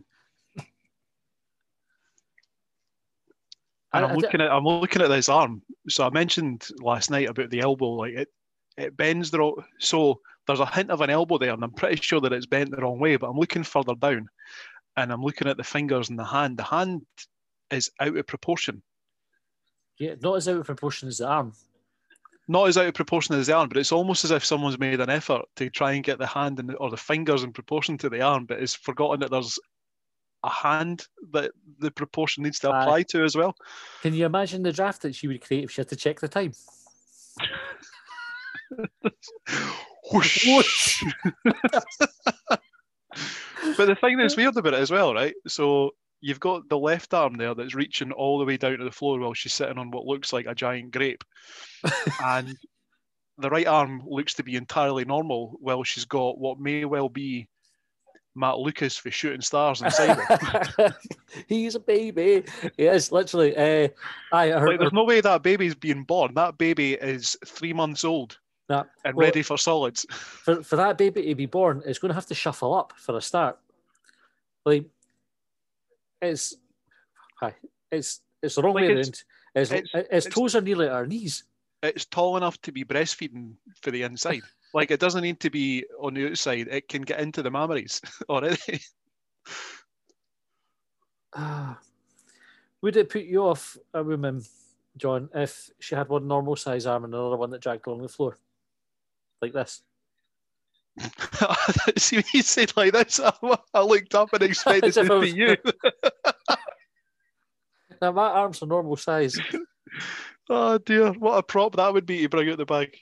I'm looking at this arm. So I mentioned last night about the elbow, like it bends the wrong. So there's a hint of an elbow there, and I'm pretty sure that it's bent the wrong way. But I'm looking further down. And I'm looking at the fingers and the hand. The hand is out of proportion. Yeah, not as out of proportion as the arm. Not as out of proportion as the arm, but it's almost as if someone's made an effort to try and get the hand or the fingers in proportion to the arm, but it's forgotten that there's a hand that the proportion needs to apply to as well. Can you imagine the draft that she would create if she had to check the time? Whoosh. Whoosh. But the thing that's weird about it as well, right? So you've got the left arm there that's reaching all the way down to the floor while she's sitting on what looks like a giant grape. And the right arm looks to be entirely normal while she's got what may well be Matt Lucas for Shooting Stars inside him. He's a baby. He is, literally. There's no way that baby's being born. That baby is 3 months old and ready for solids. For that baby to be born, it's going to have to shuffle up for a start. Like, it's the wrong way around. Its toes are nearly at our knees. It's tall enough to be breastfeeding for the inside. Like, it doesn't need to be on the outside. It can get into the mammaries already. Would it put you off a woman, John, if she had one normal size arm and another one that dragged along the floor? Like this? See, when you said like this, I looked up and expected it to be you. Now, my arms are normal size. Oh dear, what a prop that would be to bring out the bag.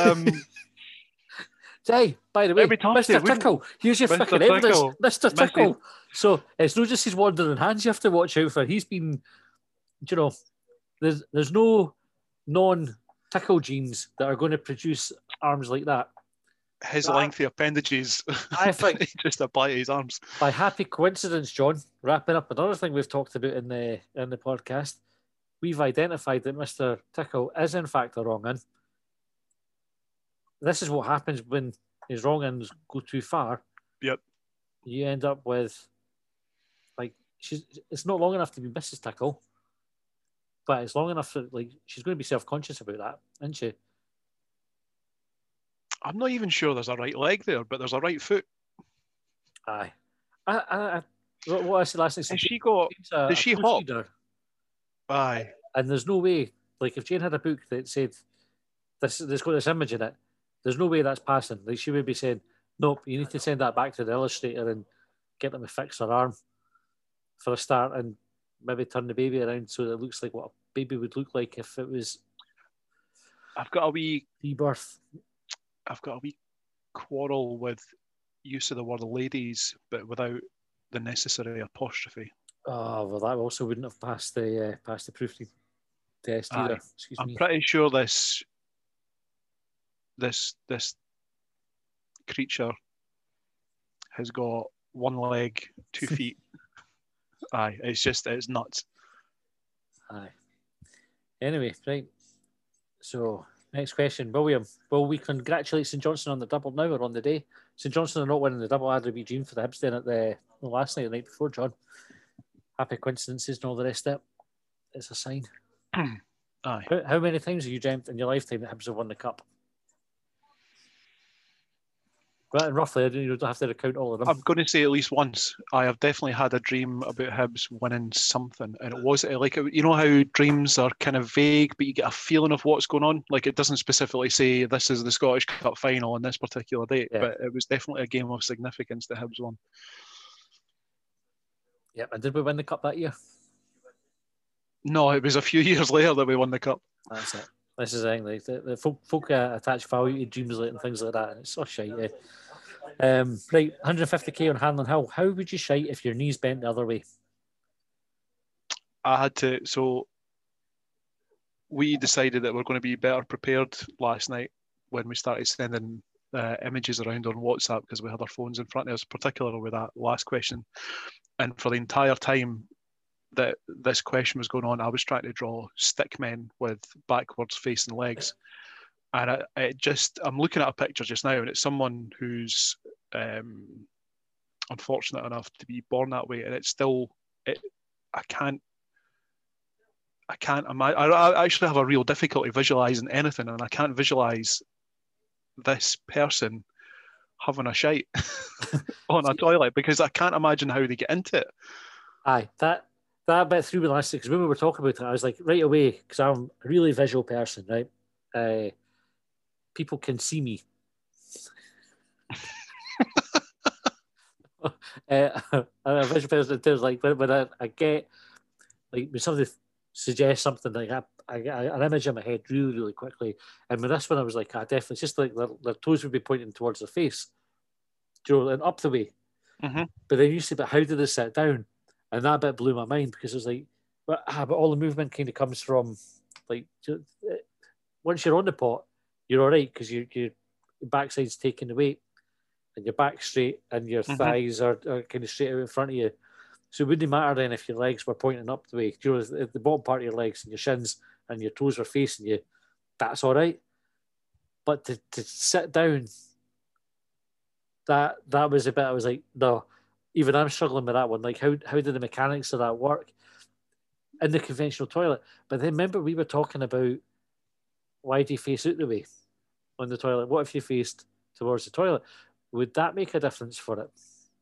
Hey, by the way, Mr. Tickle, here's your fucking evidence. Mr. Tickle. So it's not just his wandering hands you have to watch out for. He's been, there's no non-Tickle genes that are going to produce arms like that. His lengthy appendages, I think, just apply to his arms. By happy coincidence, John, wrapping up another thing we've talked about in the podcast, we've identified that Mr. Tickle is in fact a wrong-un. This is what happens when his wrong-uns go too far. Yep. You end up with, it's not long enough to be Mrs. Tickle, but it's long enough that, she's going to be self-conscious about that, isn't she? I'm not even sure there's a right leg there, but there's a right foot. Aye. What I said last night. Does she hop? Aye. And there's no way, if Jane had a book that said, there's got this image in it, there's no way that's passing. She would be saying, nope, you need to send that back to the illustrator and get them to fix her arm for a start and maybe turn the baby around so that it looks like what a baby would look like if it was rebirth. I've got a wee quarrel with use of the word ladies, but without the necessary apostrophe. Oh, well, that also wouldn't have passed the proofreading test either. I'm pretty sure this creature has got 1 leg, 2 feet. Aye, it's nuts. Aye. Anyway, right. So, next question, William. Will we congratulate St Johnstone on the double now or on the day? St Johnstone are not winning the double. I had a wee dream for the Hibs then at the last night, the night before, John. Happy coincidences and all the rest of it. It's a sign. Aye. How many times have you dreamt in your lifetime that Hibs have won the cup? Well, roughly, you don't have to recount all of them. I'm going to say at least once. I have definitely had a dream about Hibs winning something, and it was how dreams are kind of vague, but you get a feeling of what's going on. It doesn't specifically say this is the Scottish Cup final on this particular date, but it was definitely a game of significance that Hibs won. Yep, and did we win the cup that year? No, it was a few years later that we won the cup. That's it. This is the thing. The folk attach value to dreams and things like that, and it's so shite. Right, 150k on Hanlon Hill. How would you shite if your knees bent the other way? I had to. So we decided that we're going to be better prepared last night when we started sending images around on WhatsApp because we had our phones in front of us, particularly with that last question. And for the entire time that this question was going on, I was trying to draw stick men with backwards facing legs. And I'm looking at a picture just now, and it's someone who's unfortunate enough to be born that way. And it's still, I can't imagine. I actually have a real difficulty visualizing anything, and I can't visualize this person having a shite on a toilet because I can't imagine how they get into it. Aye, that bit through me last week, because when we were talking about it, I was like, right away, because I'm a really visual person, right? People can see me. I'm a visual person in terms when I get, when somebody suggests something, I get an image in my head really, really quickly. And with this one, I was like, definitely, it's just their toes would be pointing towards their face, and up the way. Mm-hmm. But then you said, but how do they sit down? And that bit blew my mind because it was like, but all the movement kind of comes from, once you're on the pot, you're all right because your backside's taking the weight. and your back straight and your thighs are kind of straight out in front of you. So it wouldn't matter then if your legs were pointing up the way. You know, the bottom part of your legs and your shins and your toes were facing you. That's all right. But to sit down, that was a bit. I was like, no. Even I'm struggling with that one. Like, how do the mechanics of that work in the conventional toilet? But then remember, we were talking about why do you face out the way on the toilet? What if you faced towards the toilet? Would that make a difference for it?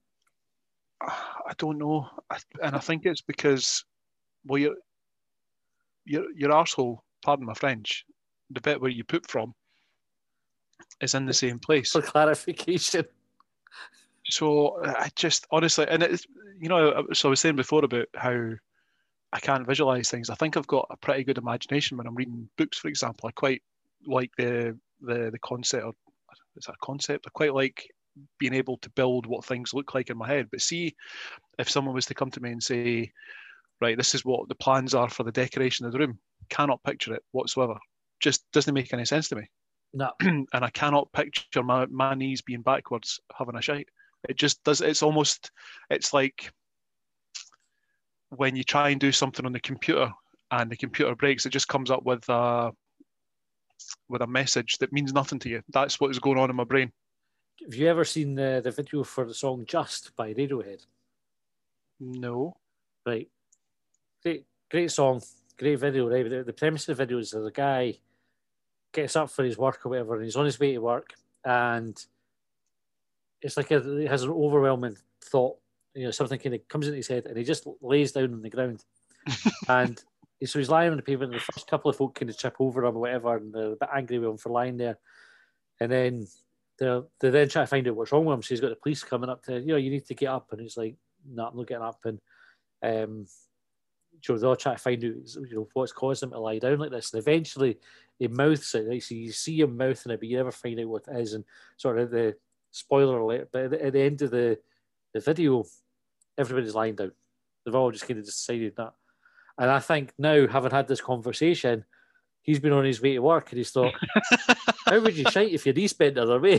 I don't know, and I think it's because, well, your arsehole, pardon my French, the bit where you poop from, is in the same place. For clarification. So I just honestly, and it's, you know, so I was saying before about how I can't visualize things. I think I've got a pretty good imagination when I'm reading books, for example. I quite like the concept, or is that a concept? I quite like being able to build what things look like in my head. But see, if someone was to come to me and say, right, this is what the plans are for the decoration of the room, cannot picture it whatsoever. Just doesn't make any sense to me. No. And I cannot picture my knees being backwards having a shite. It just does. It's like when you try and do something on the computer and the computer breaks, it just comes up with a message that means nothing to you. That's what is going on in my brain. Have you ever seen the video for the song Just by Radiohead? No. Right. Great song, great video, right? The premise of the video is that the guy gets up for his work or whatever, and he's on his way to work, and it's like he has an overwhelming thought, you know, something kind of comes into his head, and he just lays down on the ground. And so he's lying on the pavement, and the first couple of folk kind of trip over him or whatever, and they're a bit angry with him for lying there. And then they then try to find out what's wrong with him. So he's got the police coming up to, you know, you need to get up. And he's like, no, I'm not getting up. And so they'll try to find out, you know, what's caused him to lie down like this. And eventually he mouths it, right? So you see him mouthing it, but you never find out what it is. And sort of the spoiler alert, but at the end of the video, everybody's lying down. They've all just kind of decided that. And I think now, having had this conversation, he's been on his way to work and he's thought, how would you shite if your knees bent the other way?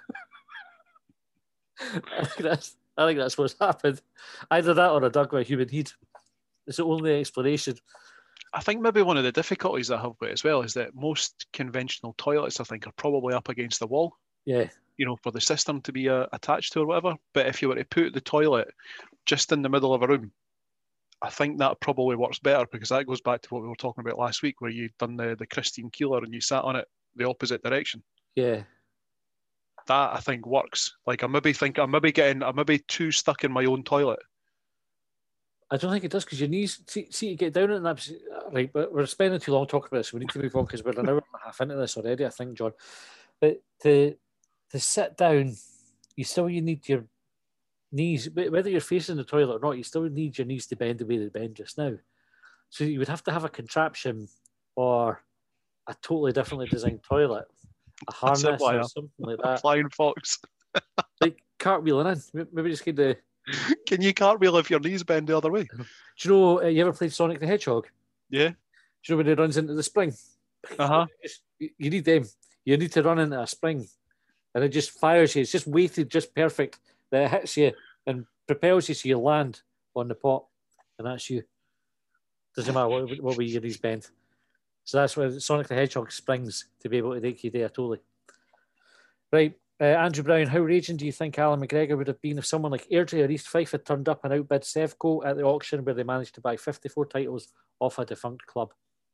I think that's what's happened. Either that or a dug with a human head. It's the only explanation. I think maybe one of the difficulties I have with it as well is that most conventional toilets, I think, are probably up against the wall. Yeah. You know, for the system to be attached to or whatever. But if you were to put the toilet just in the middle of a room, I think that probably works better, because that goes back to what we were talking about last week, where you'd done the Christine Keeler and you sat on it the opposite direction. Yeah. That I think works. Like I maybe too stuck in my own toilet. I don't think it does, because your knees, see you get down in that, right, but we're spending too long talking about this, so we need to move on, because we're an hour and a half into this already, I think, John. But to sit down, you need your knees, whether you're facing the toilet or not, you still need your knees to bend the way they bend just now. So you would have to have a contraption or a totally differently designed toilet, a harness or something like that. Flying fox. Like cartwheeling in. Maybe just kind of... Can you cartwheel if your knees bend the other way? Do you know, you ever played Sonic the Hedgehog? Yeah. Do you know when he runs into the spring? Uh-huh. You need them. You need to run into a spring. And it just fires you. It's just weighted just perfect that it hits you and propels you so you land on the pot. And that's you. Doesn't matter what way your knees bend. So that's where Sonic the Hedgehog springs to be able to take you there totally. Right. Andrew Brown, how raging do you think Alan McGregor would have been if someone like Airdrie or East Fife had turned up and outbid Sevco at the auction where they managed to buy 54 titles off a defunct club?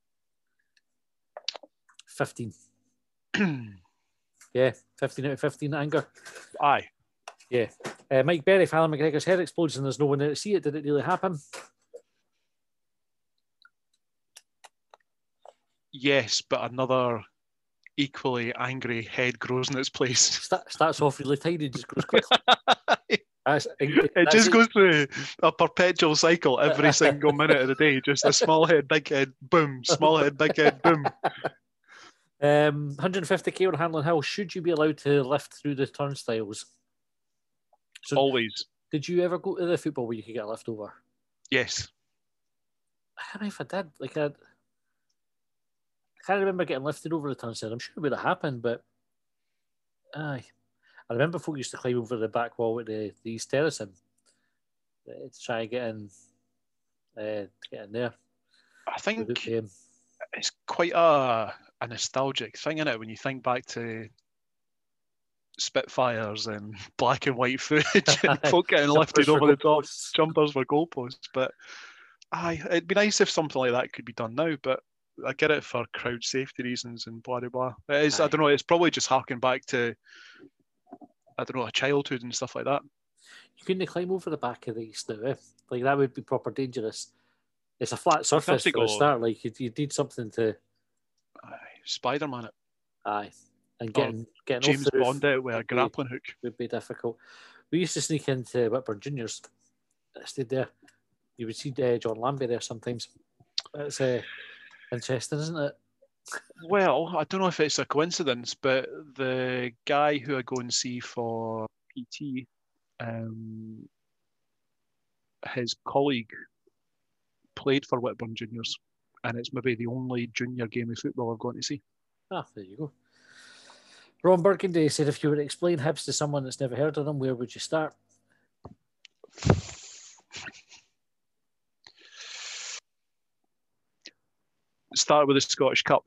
15. Yeah, 15 out of 15 anger. Aye. Yeah. Mike Berry, if Alan McGregor's head explodes and there's no one there to see it, did it really happen? Yes, but another equally angry head grows in its place. Starts off really tiny and just grows quickly. It just goes through a perpetual cycle every single minute of the day. Just a small head, big head, boom. Small head, big head, boom. 150k on Hanlon Hill. Should you be allowed to lift through the turnstiles? So, always. Did you ever go to the football where you could get a lift over? Yes. I don't know if I did. Like I can't remember getting lifted over the turnstile. I'm sure it would have happened, but aye. I remember folk used to climb over the back wall with the East Terracing to try and get in there. I think it's quite a nostalgic thing, isn't it, when you think back to Spitfires and black and white footage and folk getting lifted over the top, jumpers for goalposts. But it'd be nice if something like that could be done now, but I get it for crowd safety reasons and blah, blah, blah. It is, I don't know, it's probably just harking back to, I don't know, a childhood and stuff like that. You couldn't climb over the back of these now, eh? Like, that would be proper dangerous. It's a flat surface for a start. Like, you need something to... Spider-Man it. Aye. And getting James Bond out with a grappling hook would be difficult. We used to sneak into Whitburn Juniors. I stayed there. You would see John Lambie there sometimes. It's interesting, isn't it? Well, I don't know if it's a coincidence, but the guy who I go and see for PT, his colleague played for Whitburn Juniors, and it's maybe the only junior game of football I've gone to see. Ah, there you go. Ron Burgundy said, if you were to explain Hibs to someone that's never heard of them, where would you start? Start with the Scottish Cup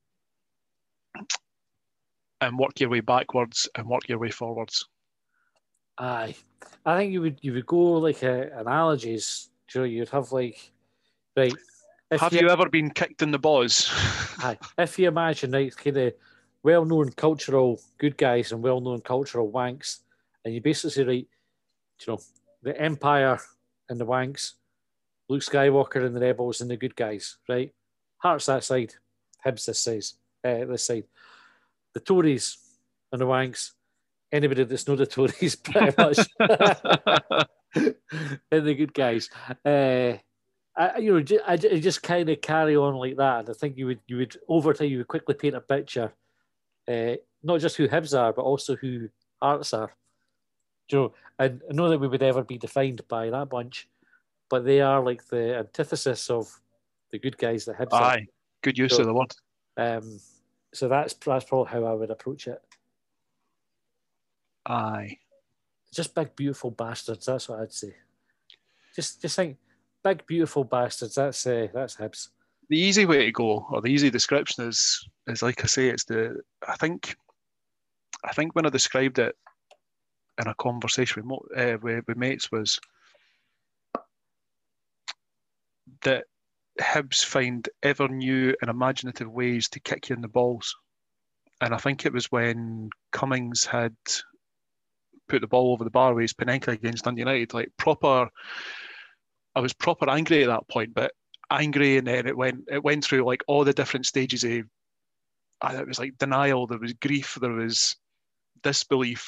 and work your way backwards and work your way forwards. Aye. I think you would go like analogies. You'd have like, right. Have you ever been kicked in the balls? Aye. If you imagine, right, kind of well-known cultural good guys and well-known cultural wanks, and you basically say, right, the Empire and the wanks, Luke Skywalker and the Rebels and the good guys, right? Hearts that side, Hibs this side. The Tories and the wanks, anybody that's not the Tories, pretty much, and the good guys. I just kind of carry on like that, and I think you would over time you would quickly paint a picture, not just who Hibs are, but also who Hearts are. And I know that we would ever be defined by that bunch, but they are like the antithesis of the good guys that Hibs are. Aye, good use of the word. So that's probably how I would approach it. Aye, just big beautiful bastards. That's what I'd say. Just think. Big, beautiful bastards. That's Hibs. The easy way to go, or the easy description is like I say, it's I think when I described it in a conversation with mates was that Hibs find ever new and imaginative ways to kick you in the balls. And I think it was when Cummings had put the ball over the bar with his Panenka against Dundee United, like proper... I was proper angry at that point, but angry, and then it went through like all the different stages of, it was like denial, there was grief, there was disbelief.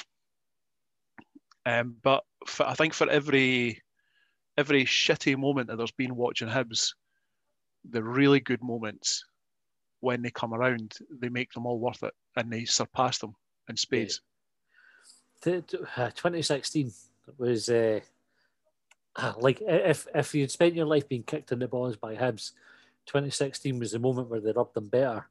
But I think for every shitty moment that there's been watching Hibs, the really good moments, when they come around, they make them all worth it, and they surpass them in spades. 2016 was... like if you'd spent your life being kicked in the balls by Hibs, 2016 was the moment where they rubbed them better.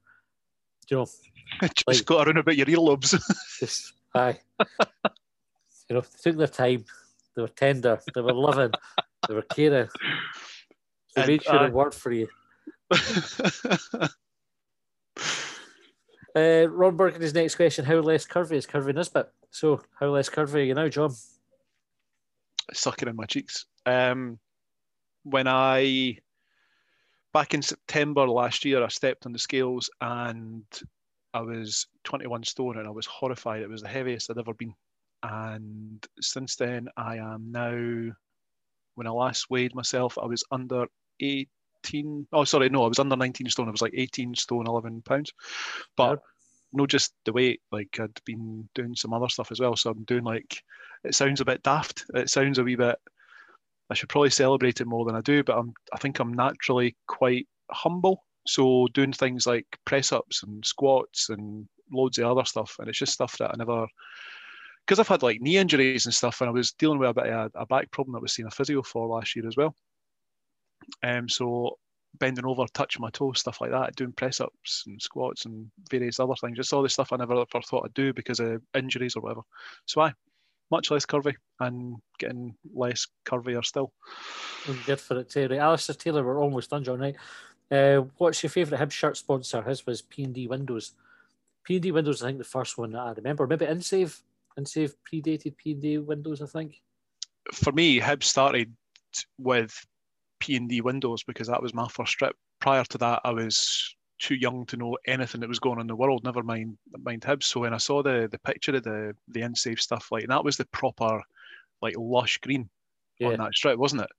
Just got around about your earlobes. Just aye. They took their time. They were tender. They were loving. They were caring. They made sure it worked for you. Ron Burgundy's next question: how less curvy is Curvy Nisbet? So, how less curvy are you now, John? Sucking in my cheeks. Back in September last year, I stepped on the scales and I was 21 stone and I was horrified. It was the heaviest I'd ever been. And since then, I am now, when I last weighed myself, I was under 18. Oh, sorry, no, I was under 19 stone. I was like 18 stone, 11 pounds. But not just the weight, like I'd been doing some other stuff as well. So I'm doing like, it sounds a bit daft. It sounds a wee bit, I should probably celebrate it more than I do, but I think I'm naturally quite humble. So doing things like press ups and squats and loads of other stuff. And it's just stuff that I never, because I've had like knee injuries and stuff, and I was dealing with a bit of a back problem that I was seeing a physio for last year as well. So bending over, touching my toes, stuff like that, doing press-ups and squats and various other things. Just all the stuff I never ever thought I'd do because of injuries or whatever. So much less curvy and getting less curvier still. Well, good for it, Terry. Alistair Taylor, we're almost done, John, right? What's your favourite Hibs shirt sponsor? His was P&D Windows. P&D Windows, I think the first one that I remember. Maybe InSave. InSave predated P&D Windows, I think. For me, Hibs started with P&D Windows because that was my first strip. Prior to that, I was too young to know anything that was going on in the world, never mind Hibs. So when I saw the picture of the InSave stuff, like, that was the proper, like, lush green on that strip, wasn't it?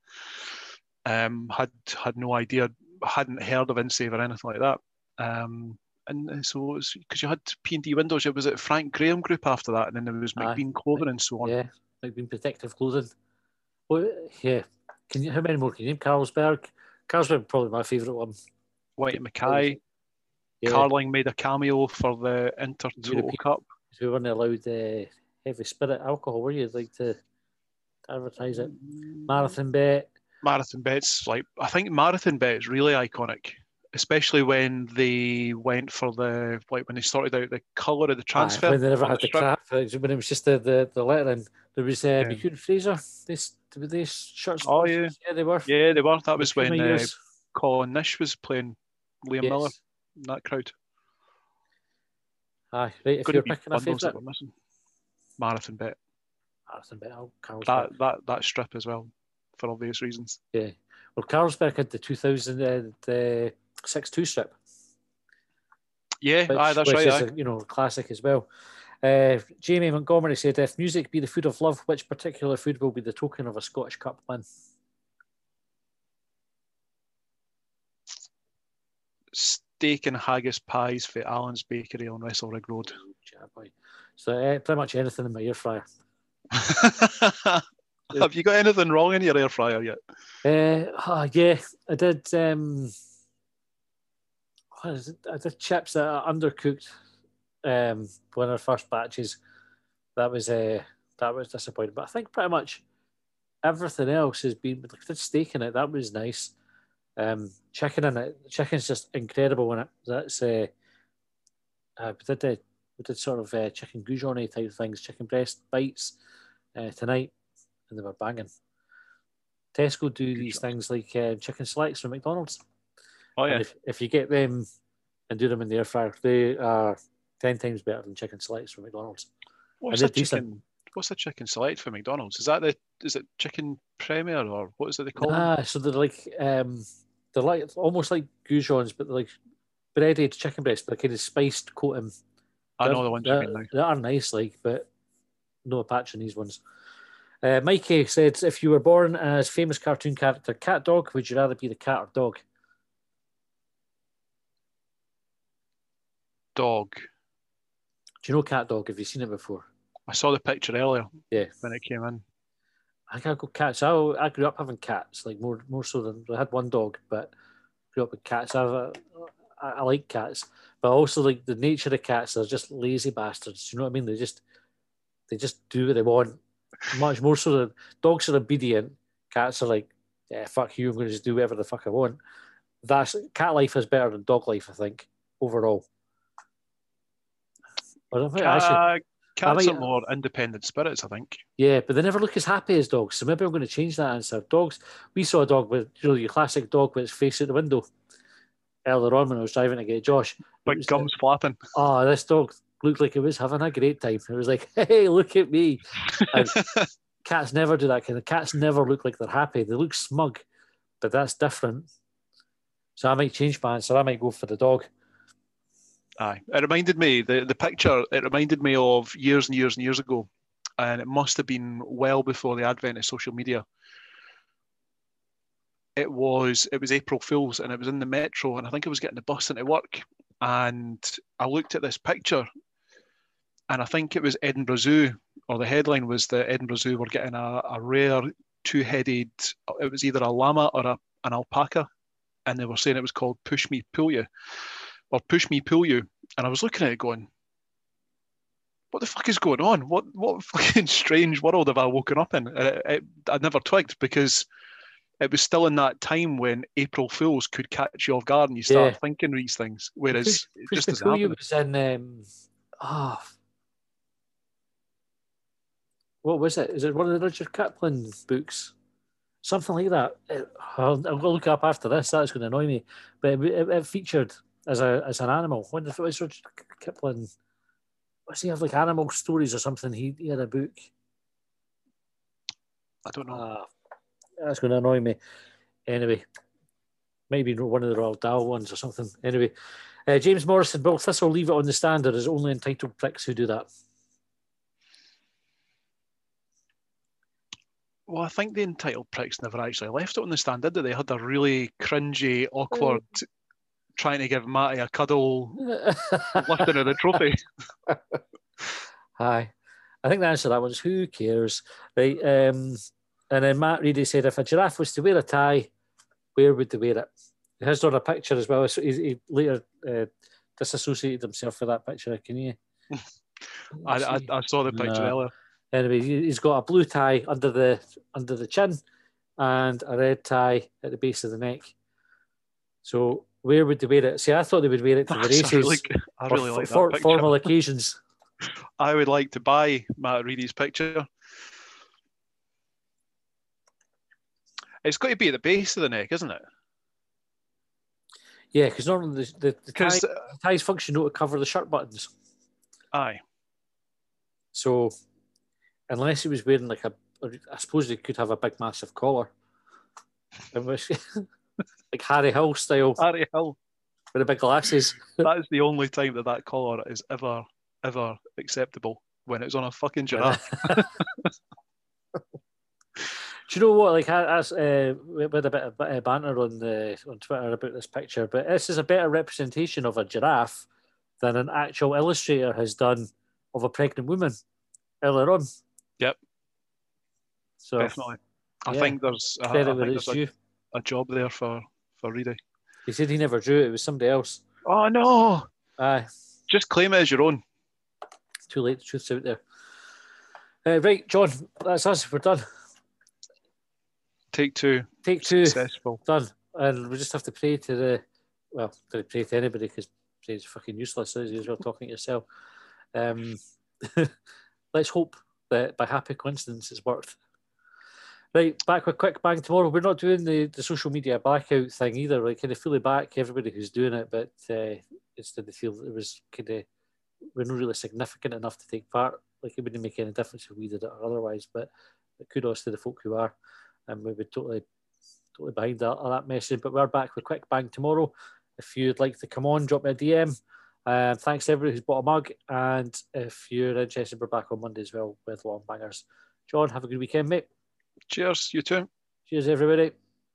Had no idea, hadn't heard of InSave or anything like that. And so it was because you had P&D Windows. It was at Frank Graham Group after that, and then there was McBean Clothing and so on. Yeah, McBean Protective Clothing. Well, yeah. How many more can you name? Carlsberg. Carlsberg probably my favourite one. White Mackay. Yeah. Carling made a cameo for the Inter-Total Cup. We weren't allowed heavy spirit alcohol, were you? Like to advertise it. Marathon Bet. Marathon Bet's like, I think Marathon Bet is really iconic, especially when they went for when they sorted out the colour of the transfer. When they never had the crap, when it was just the lettering. There was McHugh and Fraser. They shirts. Oh yeah, they were. Yeah, they were. That was when Colin Nish was playing Liam Miller in that crowd. Aye, right. If you're picking a favourite, Marathon Bet. Marathon Bet. That strip as well, for obvious reasons. Yeah. Well, Carlsberg had the 2006 strip. Yeah, that's right. Is a classic as well. Jamie Montgomery said, if music be the food of love, which particular food will be the token of a Scottish Cup win? Steak and haggis pies for Alan's Bakery on Wrestle Rig Road. So pretty much anything in my air fryer. Have you got anything wrong in your air fryer yet? Yeah, I did. I did chips that are undercooked. One of our first batches. That was disappointing. But I think pretty much everything else has been. Like, I did steak in it. That was nice. Chicken in it. Chicken's just incredible in it. That's we did sort of chicken goujons type things, chicken breast bites tonight, and they were banging. Tesco do these things like chicken selects from McDonald's. Oh yeah. And if you get them and do them in the air fryer, they are 10 times better than chicken selects from McDonald's. What's a chicken select for McDonald's? Is it chicken premier or what is it they call them? So they're like almost like goujons, but they're like breaded chicken breast, they're kind of spiced coating. I know the ones you mean now. They are nice, but no patch on these ones. Mikey said, if you were born as famous cartoon character Cat Dog, would you rather be the cat or dog? Dog. Do you know Cat Dog? Have you seen it before? I saw the picture earlier. Yeah. When it came in. I think I go cats. I grew up having cats, like more so than I had one dog, but grew up with cats. I like cats, but also like the nature of cats. They're just lazy bastards. You know what I mean? They just do what they want. Much more so than dogs are obedient. Cats are like, yeah, fuck you. I'm going to just do whatever the fuck I want. Cat life is better than dog life, I think, overall. Cats are more independent spirits, I think. Yeah, but they never look as happy as dogs. So maybe I'm going to change that answer. Dogs, we saw a dog with, your classic dog with its face out the window earlier on when I was driving to get Josh. Like gums flapping. Oh, this dog looked like it was having a great time. It was like, hey, look at me. And cats never do that kind of. Cats never look like they're happy. They look smug, but that's different. So I might change my answer. I might go for the dog. Aye, it reminded me, the picture, it reminded me of years and years and years ago, and it must have been well before the advent of social media. It was April Fool's, and it was in the metro, and I think I was getting the bus into work, and I looked at this picture, and I think it was Edinburgh Zoo, or the headline was that Edinburgh Zoo were getting a rare two-headed, it was either a llama or an alpaca, and they were saying it was called Push Me, Pull You. Or Push Me, Pull You. And I was looking at it going, what the fuck is going on? What fucking strange world have I woken up in? I never twigged because it was still in that time when April Fools could catch you off guard and you start thinking these things. Whereas it just doesn't happen. Was in what was it? Is it one of the Rudyard Kipling books? Something like that. I'll look it up after this. That's going to annoy me. But it featured as an animal. When it was Rudyard Kipling, does he have like animal stories or something? He had a book. I don't know. That's going to annoy me. Anyway, maybe one of the Roald Dahl ones or something. Anyway, James Morrison, Will Thistle leave it on the stand, or is only entitled pricks who do that? Well, I think the entitled pricks never actually left it on the stand, did they? They had a really cringy, awkward, trying to give Matty a cuddle, lifting of the trophy. Hi. I think the answer to that one is who cares? Right. And then Matt Reedy said, if a giraffe was to wear a tie, where would they wear it? He has done a picture as well. So he later disassociated himself with that picture. Can you? I saw the picture earlier. Anyway, he's got a blue tie under the chin and a red tie at the base of the neck. So where would they wear it? See, I thought they would wear it to the races. I really like that picture. Formal occasions. I would like to buy Matt Reedy's picture. It's got to be at the base of the neck, isn't it? Yeah, because normally the ties function to cover the shirt buttons. Aye. So, unless he was wearing I suppose he could have a big, massive collar. Like Harry Hill style. Harry Hill. With the big glasses. That is the only time that collar is ever acceptable, when it's on a fucking giraffe. Do you know what? Like, we had a bit of banter on Twitter about this picture, but this is a better representation of a giraffe than an actual illustrator has done of a pregnant woman earlier on. Yep. So definitely, I think there's a job there for Reedy. He said he never drew it; it was somebody else. Oh no! Aye. Just claim it as your own. Too late. The truth's out there. Right, John. That's us. We're done. Take two. Successful. Done. And we just have to pray to don't pray to anybody because praying is fucking useless. So as well talking to yourself. Let's hope that by happy coincidence it's worked. Right, back with Quick Bang tomorrow. We're not doing the social media blackout thing either. Like, kind of fully back everybody who's doing it, but instead they feel it was kind of, we're not really significant enough to take part. Like, it wouldn't make any difference if we did it or otherwise, but kudos to the folk who are. And we would totally behind that message. But we're back with Quick Bang tomorrow. If you'd like to come on, drop me a DM. Thanks to everybody who's bought a mug. And if you're interested, we're back on Monday as well with Long Bangers. John, have a good weekend, mate. Cheers, you too. Cheers, everybody.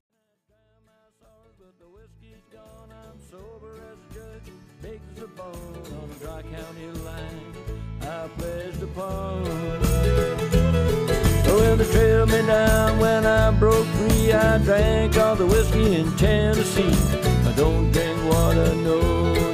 Well, they trailed me down when I broke free. I drank all the whiskey in Tennessee. I don't drink water, no.